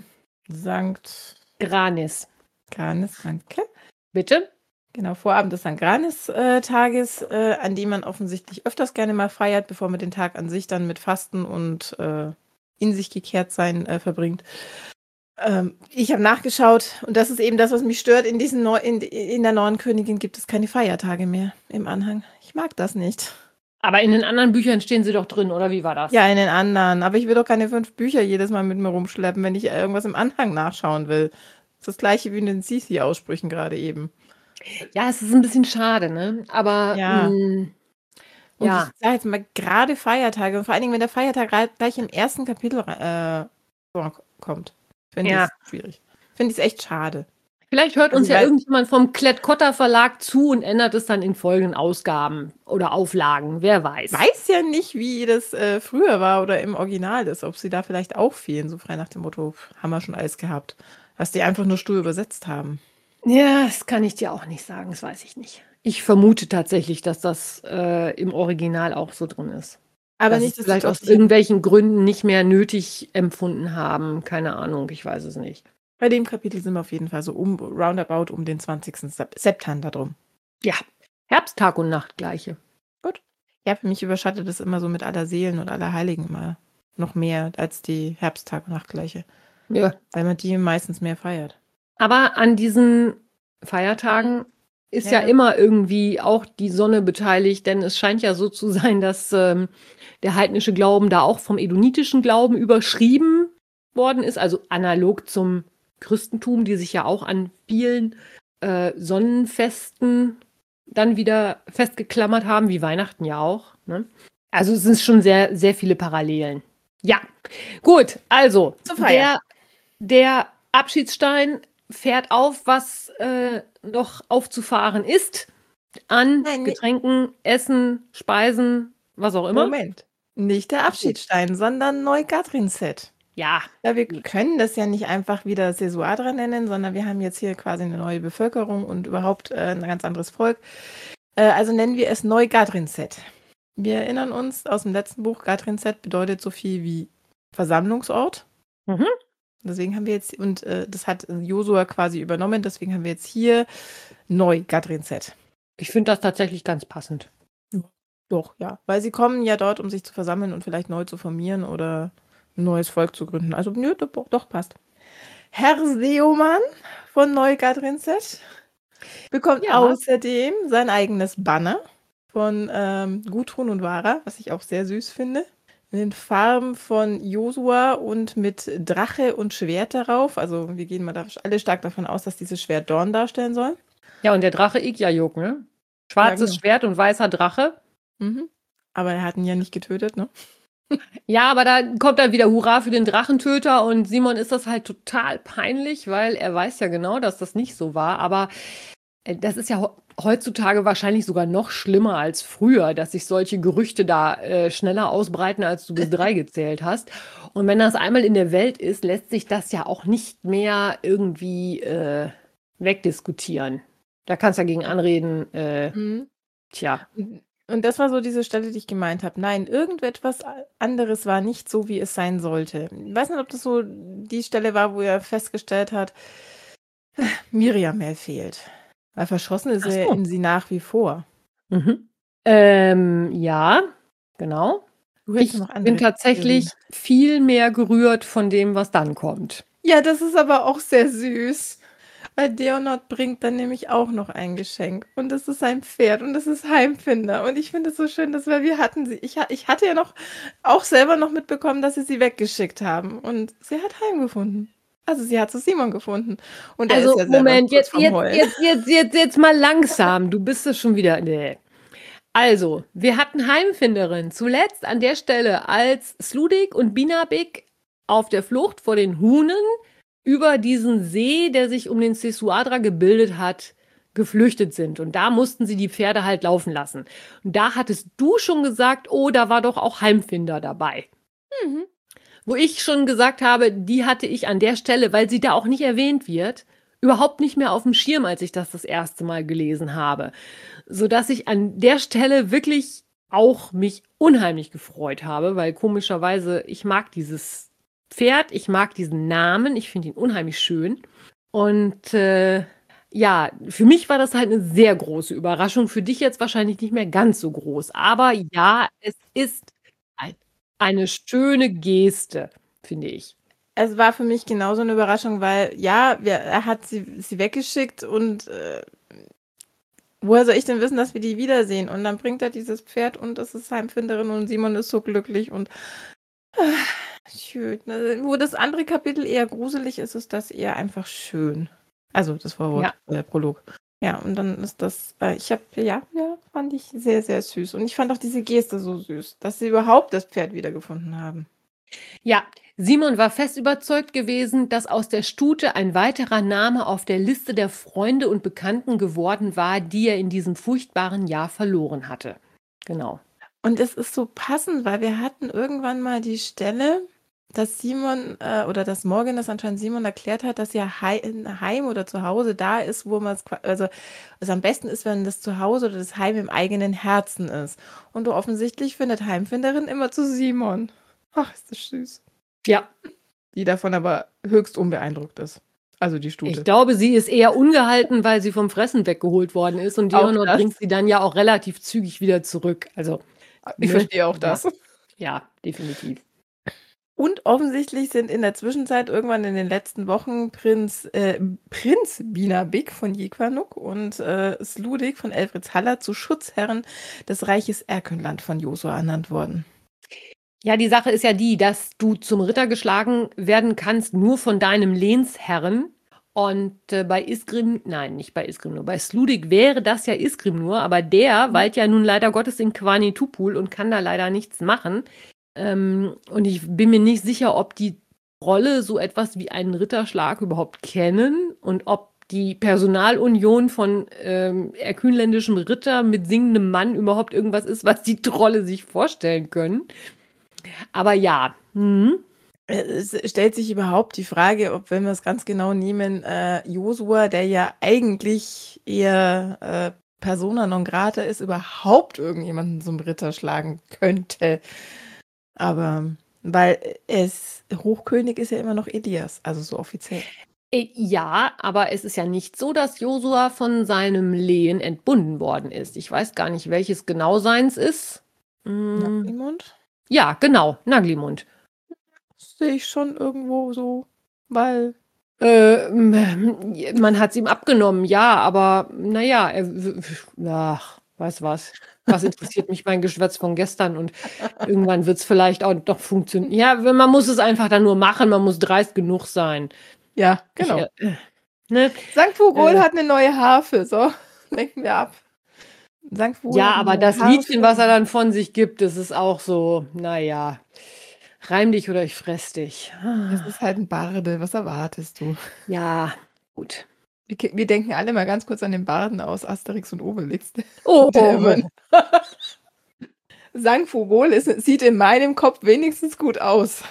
Sankt Granis. Granis, danke. Bitte? Genau, Vorabend des Sankt Granis-Tages, äh, an dem man offensichtlich öfters gerne mal feiert, bevor man den Tag an sich dann mit Fasten und äh, in sich gekehrt sein äh, verbringt. Ähm, ich habe nachgeschaut und das ist eben das, was mich stört. In, diesen Neu in, in der Nornkönigin gibt es keine Feiertage mehr im Anhang. Ich mag das nicht. Aber in den anderen Büchern stehen sie doch drin, oder wie war das? Ja, in den anderen. Aber ich will doch keine fünf Bücher jedes Mal mit mir rumschleppen, wenn ich irgendwas im Anhang nachschauen will. Das ist das gleiche wie in den Sisi-Aussprüchen gerade eben. Ja, es ist ein bisschen schade, ne? Aber Ja. mh, Und ja. ich sage jetzt mal, gerade Feiertage, und vor allen Dingen, wenn der Feiertag rei- gleich im ersten Kapitel äh, vorkommt, finde ich Ja. es schwierig. Finde ich es echt schade. Vielleicht hört uns Also, ja weil- irgendjemand vom Klett-Cotta Verlag zu und ändert es dann in folgenden Ausgaben oder Auflagen. Wer weiß. Weiß ja nicht, wie das äh, früher war oder im Original ist, ob sie da vielleicht auch fehlen, so frei nach dem Motto, haben wir schon alles gehabt. Was die einfach nur stur übersetzt haben. Ja, das kann ich dir auch nicht sagen, das weiß ich nicht. Ich vermute tatsächlich, dass das äh, im Original auch so drin ist. Aber Dass nicht, es vielleicht aus ich, irgendwelchen Gründen nicht mehr nötig empfunden haben. Keine Ahnung, ich weiß es nicht. bei dem Kapitel sind wir auf jeden Fall so um roundabout um den zwanzigsten Sep- September drum. Ja, Herbsttag und Nacht gleiche. Ja, für mich überschattet es immer so mit aller Seelen und aller Heiligen mal noch mehr als die Herbsttag- und Nachtgleiche, Ja. weil man die meistens mehr feiert. Aber an diesen Feiertagen ist ja. Ja. immer irgendwie auch die Sonne beteiligt, denn es scheint ja so zu sein, dass ähm, der heidnische Glauben da auch vom edonitischen Glauben überschrieben worden ist, also analog zum Christentum, die sich ja auch an vielen äh, Sonnenfesten dann wieder festgeklammert haben, wie Weihnachten ja auch. Ne? Also es sind schon sehr, sehr viele Parallelen. Ja, gut, also Zur Feier. der, der Abschiedsstein fährt auf, was äh, noch aufzufahren ist an Nein, nee. Getränken, Essen, Speisen, was auch immer. Moment. Nicht der Abschiedsstein, sondern Neugatrin-Set. Ja, Ja, wir können das ja nicht einfach wieder Sesuadra nennen, sondern wir haben jetzt hier quasi eine neue Bevölkerung und überhaupt äh, ein ganz anderes Volk. Äh, also nennen wir es Neu-Gadrinset. Wir erinnern uns aus dem letzten Buch, Gadrinset bedeutet so viel wie Versammlungsort. Mhm. Deswegen haben wir jetzt, und äh, das hat Josua quasi übernommen, deswegen haben wir jetzt hier Neu-Gadrinset. Ich finde das tatsächlich ganz passend. Doch, ja. Weil sie kommen ja dort, um sich zu versammeln und vielleicht neu zu formieren oder ein neues Volk zu gründen. Also, nö, doch, doch passt. Herr Seoman von Neu-Gadrinset bekommt Ja. außerdem sein eigenes Banner von ähm, Gudrun und Vara, was ich auch sehr süß finde. In den Farben von Josua und mit Drache und Schwert darauf. Also wir gehen mal da alle stark davon aus, dass dieses Schwert Dorn darstellen soll. Ja, und der Drache Ikjayuk, ne? Schwarzes genau. Schwert und weißer Drache. Mhm. Aber er hat ihn ja nicht getötet, ne? Ja, aber da kommt dann wieder Hurra für den Drachentöter und Simon ist das halt total peinlich, weil er weiß ja genau, dass das nicht so war. Aber äh, das ist ja he- heutzutage wahrscheinlich sogar noch schlimmer als früher, dass sich solche Gerüchte da äh, schneller ausbreiten, als du bis drei gezählt hast. Und wenn das einmal in der Welt ist, lässt sich das ja auch nicht mehr irgendwie äh, wegdiskutieren. Da kannst du ja gegen anreden, äh, Mhm. tja. Und das war so diese Stelle, die ich gemeint habe. Nein, irgendetwas anderes war nicht so, wie es sein sollte. Ich weiß nicht, ob das so die Stelle war, wo er festgestellt hat, Miriam fehlt. Weil verschossen ist Ach er so. in sie nach wie vor. Mhm. Ähm, ja, genau. Du hättest Ich noch andere bin tatsächlich Theorien. viel mehr gerührt von dem, was dann kommt. Ja, das ist aber auch sehr süß. Weil Deonot bringt dann nämlich auch noch ein Geschenk. Und das ist sein Pferd und das ist Heimfinder. Und ich finde es so schön, dass wir, wir hatten sie. Ich, ha- ich hatte ja noch auch selber noch mitbekommen, dass sie sie weggeschickt haben. Und sie hat heimgefunden. Also sie hat zu Simon gefunden. Und er Also, ist ja selber Moment, kurz jetzt, vorm jetzt, Heulen. jetzt, jetzt, jetzt, jetzt mal langsam. Du bist es schon wieder. Nee. Also, wir hatten Heimfinderin zuletzt an der Stelle, als Sludik und Binabik auf der Flucht vor den Hunen über diesen See, der sich um den Sesuadra gebildet hat, geflüchtet sind. Und da mussten sie die Pferde halt laufen lassen. Und da hattest du schon gesagt, oh, da war doch auch Heimfinder dabei. Mhm. Wo ich schon gesagt habe, die hatte ich an der Stelle, weil sie da auch nicht erwähnt wird, überhaupt nicht mehr auf dem Schirm, als ich das das erste Mal gelesen habe. Sodass ich an der Stelle wirklich auch mich unheimlich gefreut habe, weil komischerweise ich mag dieses Pferd, ich mag diesen Namen, ich finde ihn unheimlich schön. Und äh, ja, für mich war das halt eine sehr große Überraschung, für dich jetzt wahrscheinlich nicht mehr ganz so groß. Aber ja, es ist ein, eine schöne Geste, finde ich. Es war für mich genauso eine Überraschung, weil ja, wir, er hat sie, sie weggeschickt und äh, woher soll ich denn wissen, dass wir die wiedersehen? Und dann bringt er dieses Pferd und es ist Heimfinderin und Simon ist so glücklich und ah, schön. Also, wo das andere Kapitel eher gruselig ist, ist das eher einfach schön. Also das Vorwort, äh, Prolog. Ja, und dann ist das, äh, ich habe, ja, ja, fand ich sehr, sehr süß. Und ich fand auch diese Geste so süß, dass sie überhaupt das Pferd wiedergefunden haben. Ja, Simon war fest überzeugt gewesen, dass aus der Stute ein weiterer Name auf der Liste der Freunde und Bekannten geworden war, die er in diesem furchtbaren Jahr verloren hatte. Genau. Und es ist so passend, weil wir hatten irgendwann mal die Stelle, dass Simon äh, oder dass Morgan das anscheinend Simon erklärt hat, dass ja hei Heim oder zu Hause da ist, wo man es, also es am besten ist, wenn das Zuhause oder das Heim im eigenen Herzen ist. Und offensichtlich findet Heimfinderin immer zu Simon. Ach, ist das süß. Ja. Die davon aber höchst unbeeindruckt ist. Also die Stute. Ich glaube, sie ist eher ungehalten, weil sie vom Fressen weggeholt worden ist und Auch Deonor das. bringt sie dann ja auch relativ zügig wieder zurück. Also, Ich ne? verstehe auch das. Ja, definitiv. Und offensichtlich sind in der Zwischenzeit irgendwann in den letzten Wochen Prinz, äh, Prinz Binabik von Jequanuk und äh, Sludik von Elfrids Haller zu Schutzherren des Reiches Erkönland von Josua ernannt worden. Ja, die Sache ist ja die, dass du zum Ritter geschlagen werden kannst, nur von deinem Lehnsherren. Und äh, bei Isgrim, nein, nicht bei Isgrim nur, bei Sludik wäre das ja Isgrim nur, aber der weilt ja nun leider Gottes in Quani-Tupul und kann da leider nichts machen. Ähm, und ich bin mir nicht sicher, ob die Rolle so etwas wie einen Ritterschlag überhaupt kennen und ob die Personalunion von ähm, erkünländischem Ritter mit singendem Mann überhaupt irgendwas ist, was die Trolle sich vorstellen können. Aber ja, hm. Äh, Es stellt sich überhaupt die Frage, ob, wenn wir es ganz genau nehmen, äh, Josua, der ja eigentlich eher äh, persona non grata ist, überhaupt irgendjemanden zum Ritter schlagen könnte. Aber weil es Hochkönig ist ja immer noch Elias, also so offiziell. Äh, Ja, aber es ist ja nicht so, dass Josua von seinem Lehen entbunden worden ist. Ich weiß gar nicht, welches genau seins ist. Hm, Naglimund? ja, genau, Naglimund. Das sehe ich schon irgendwo so, weil Äh, man hat es ihm abgenommen, ja, aber naja, er, ach, weiß was. Was interessiert mich mein Geschwätz von gestern und irgendwann wird es vielleicht auch doch funktionieren. Ja, man muss es einfach dann nur machen, man muss dreist genug sein. ja, genau. Ich, äh, ne? Sankt Fugol Äh. hat eine neue Harfe, so, lenken wir ab. Sankt Fugol Ja, hat eine aber neue das Harfe. Liedchen, was er dann von sich gibt, das ist auch so, naja, reim dich oder ich fress dich. Das ist halt ein Barde, was erwartest du? Ja, gut. Wir, ke- wir denken alle mal ganz kurz an den Barden aus Asterix und Obelix. Oh, Der oh, immer- oh. Sankt Fugol ist, sieht in meinem Kopf wenigstens gut aus.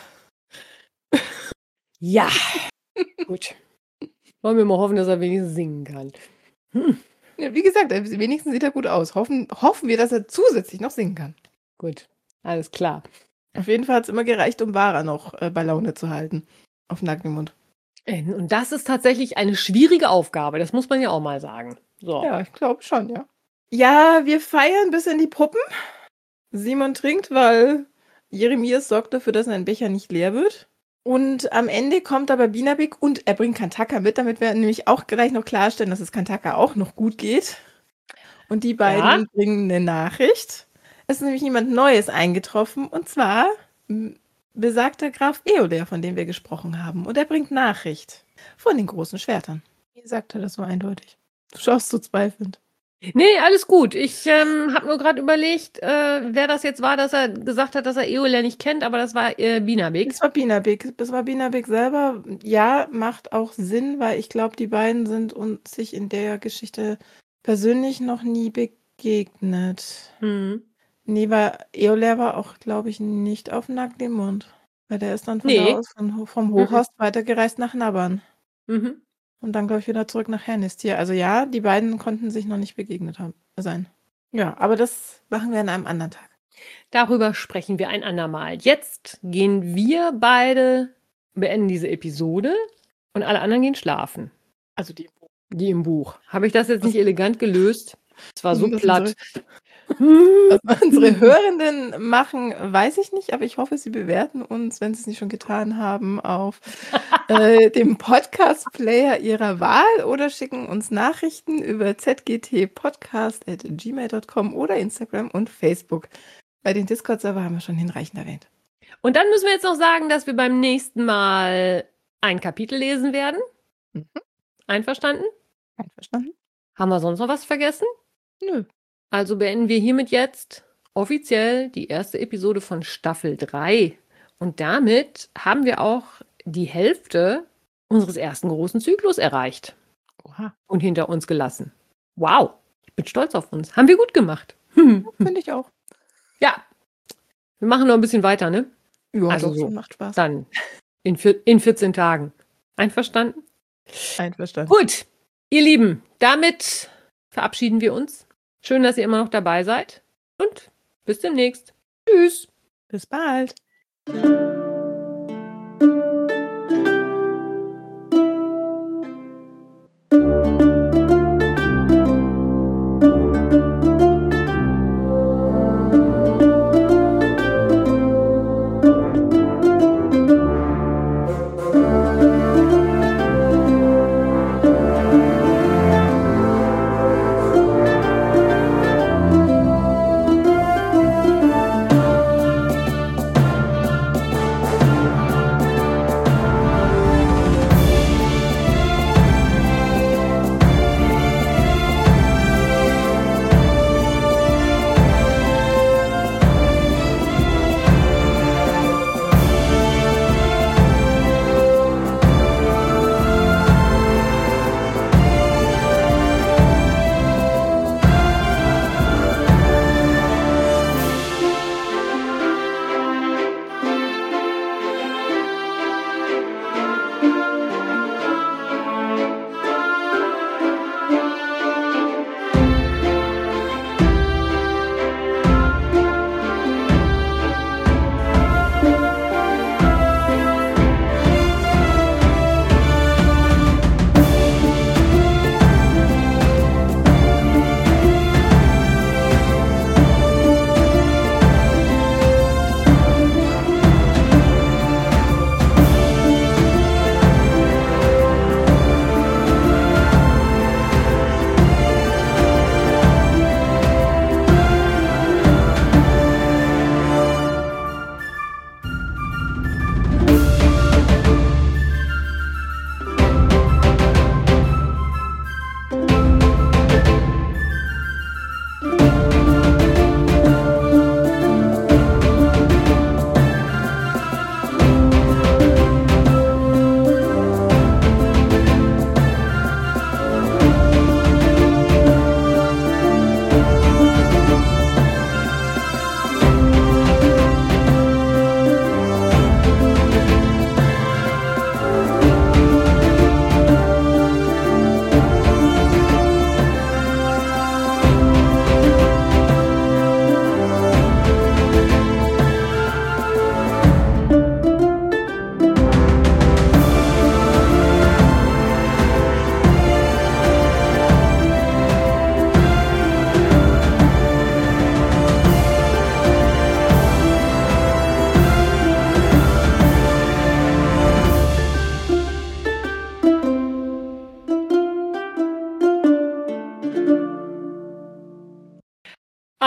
Ja, gut. Wollen wir mal hoffen, dass er wenigstens singen kann. Hm, Ja, wie gesagt, er- wenigstens sieht er gut aus. Hoffen, hoffen wir, dass er zusätzlich noch singen kann. gut, alles klar. Auf jeden Fall hat es immer gereicht, um Vara noch äh, bei Laune zu halten. Auf Naglimund. Äh, Und das ist tatsächlich eine schwierige Aufgabe, das muss man ja auch mal sagen. So. Ja, ich glaube schon, ja. Ja, wir feiern bis in die Puppen. Simon trinkt, weil Jeremias sorgt dafür, dass sein Becher nicht leer wird. Und am Ende kommt aber Binabik und er bringt Kantaka mit, damit wir nämlich auch gleich noch klarstellen, dass es Kantaka auch noch gut geht. Und die beiden Ja. bringen eine Nachricht. Es ist nämlich jemand Neues eingetroffen, und zwar m, besagter Graf Eoler, von dem wir gesprochen haben. Und er bringt Nachricht von den großen Schwertern. Wie sagt er das so eindeutig? Du schaust so zweifelnd. Nee, alles gut. Ich ähm, habe nur gerade überlegt, äh, wer das jetzt war, dass er gesagt hat, dass er Eoler nicht kennt, aber das war äh, Binabik. Das war Binabik. Das war Binabik selber. Ja, macht auch Sinn, weil ich glaube, die beiden sind uns sich in der Geschichte persönlich noch nie begegnet. Hm. Nee, weil Eoler war auch, glaube ich, nicht auf Naglimund. Weil der ist dann von Nee. da aus von, vom Hochhorst weitergereist nach Nabbern. Mhm. Und dann, glaube ich, wieder zurück nach Hernistir. Also ja, die beiden konnten sich noch nicht begegnet haben, sein. Ja, aber das machen wir an einem anderen Tag. Darüber sprechen wir ein andermal. Jetzt gehen wir beide, beenden diese Episode und alle anderen gehen schlafen. Also die Die im Buch. Habe ich das jetzt nicht elegant gelöst? Es war so Das platt. Was unsere Hörenden machen, weiß ich nicht, aber ich hoffe, sie bewerten uns, wenn sie es nicht schon getan haben, auf äh, dem Podcast-Player ihrer Wahl oder schicken uns Nachrichten über z g t podcast at gmail dot com oder Instagram und Facebook. Bei den Discord-Server haben wir schon hinreichend erwähnt. Und dann müssen wir jetzt noch sagen, dass wir beim nächsten Mal ein Kapitel lesen werden. Mhm. Einverstanden? Einverstanden? Haben wir sonst noch was vergessen? Nö. Also beenden wir hiermit jetzt offiziell die erste Episode von Staffel drei. Und damit haben wir auch die Hälfte unseres ersten großen Zyklus erreicht Oha, und hinter uns gelassen. Wow, ich bin stolz auf uns. Haben wir gut gemacht. Hm. finde ich auch. Ja, wir machen noch ein bisschen weiter, ne? Ja, Also doch, so. macht Spaß. Dann in, vier, in vierzehn Tagen. Einverstanden? Einverstanden. Gut, ihr Lieben, damit verabschieden wir uns. Schön, dass ihr immer noch dabei seid und bis demnächst. Tschüss. Bis bald.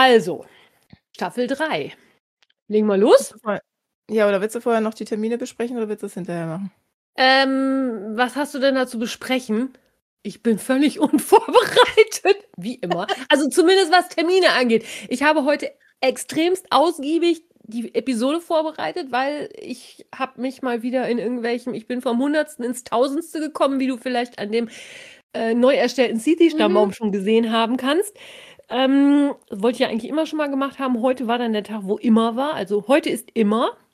Also, Staffel drei. Legen wir los? Ja, oder willst du vorher noch die Termine besprechen oder willst du es hinterher machen? Ähm, was hast du denn da zu besprechen? Ich bin völlig unvorbereitet, wie immer. Also zumindest was Termine angeht. Ich habe heute extremst ausgiebig die Episode vorbereitet, weil ich habe mich mal wieder in irgendwelchem, ich bin vom Hundertsten ins Tausendste gekommen, wie du vielleicht an dem äh, neu erstellten City-Stammbaum mhm. schon gesehen haben kannst. Ähm, das wollte ich ja eigentlich immer schon mal gemacht haben. Heute war dann der Tag, wo immer war. Also heute ist immer.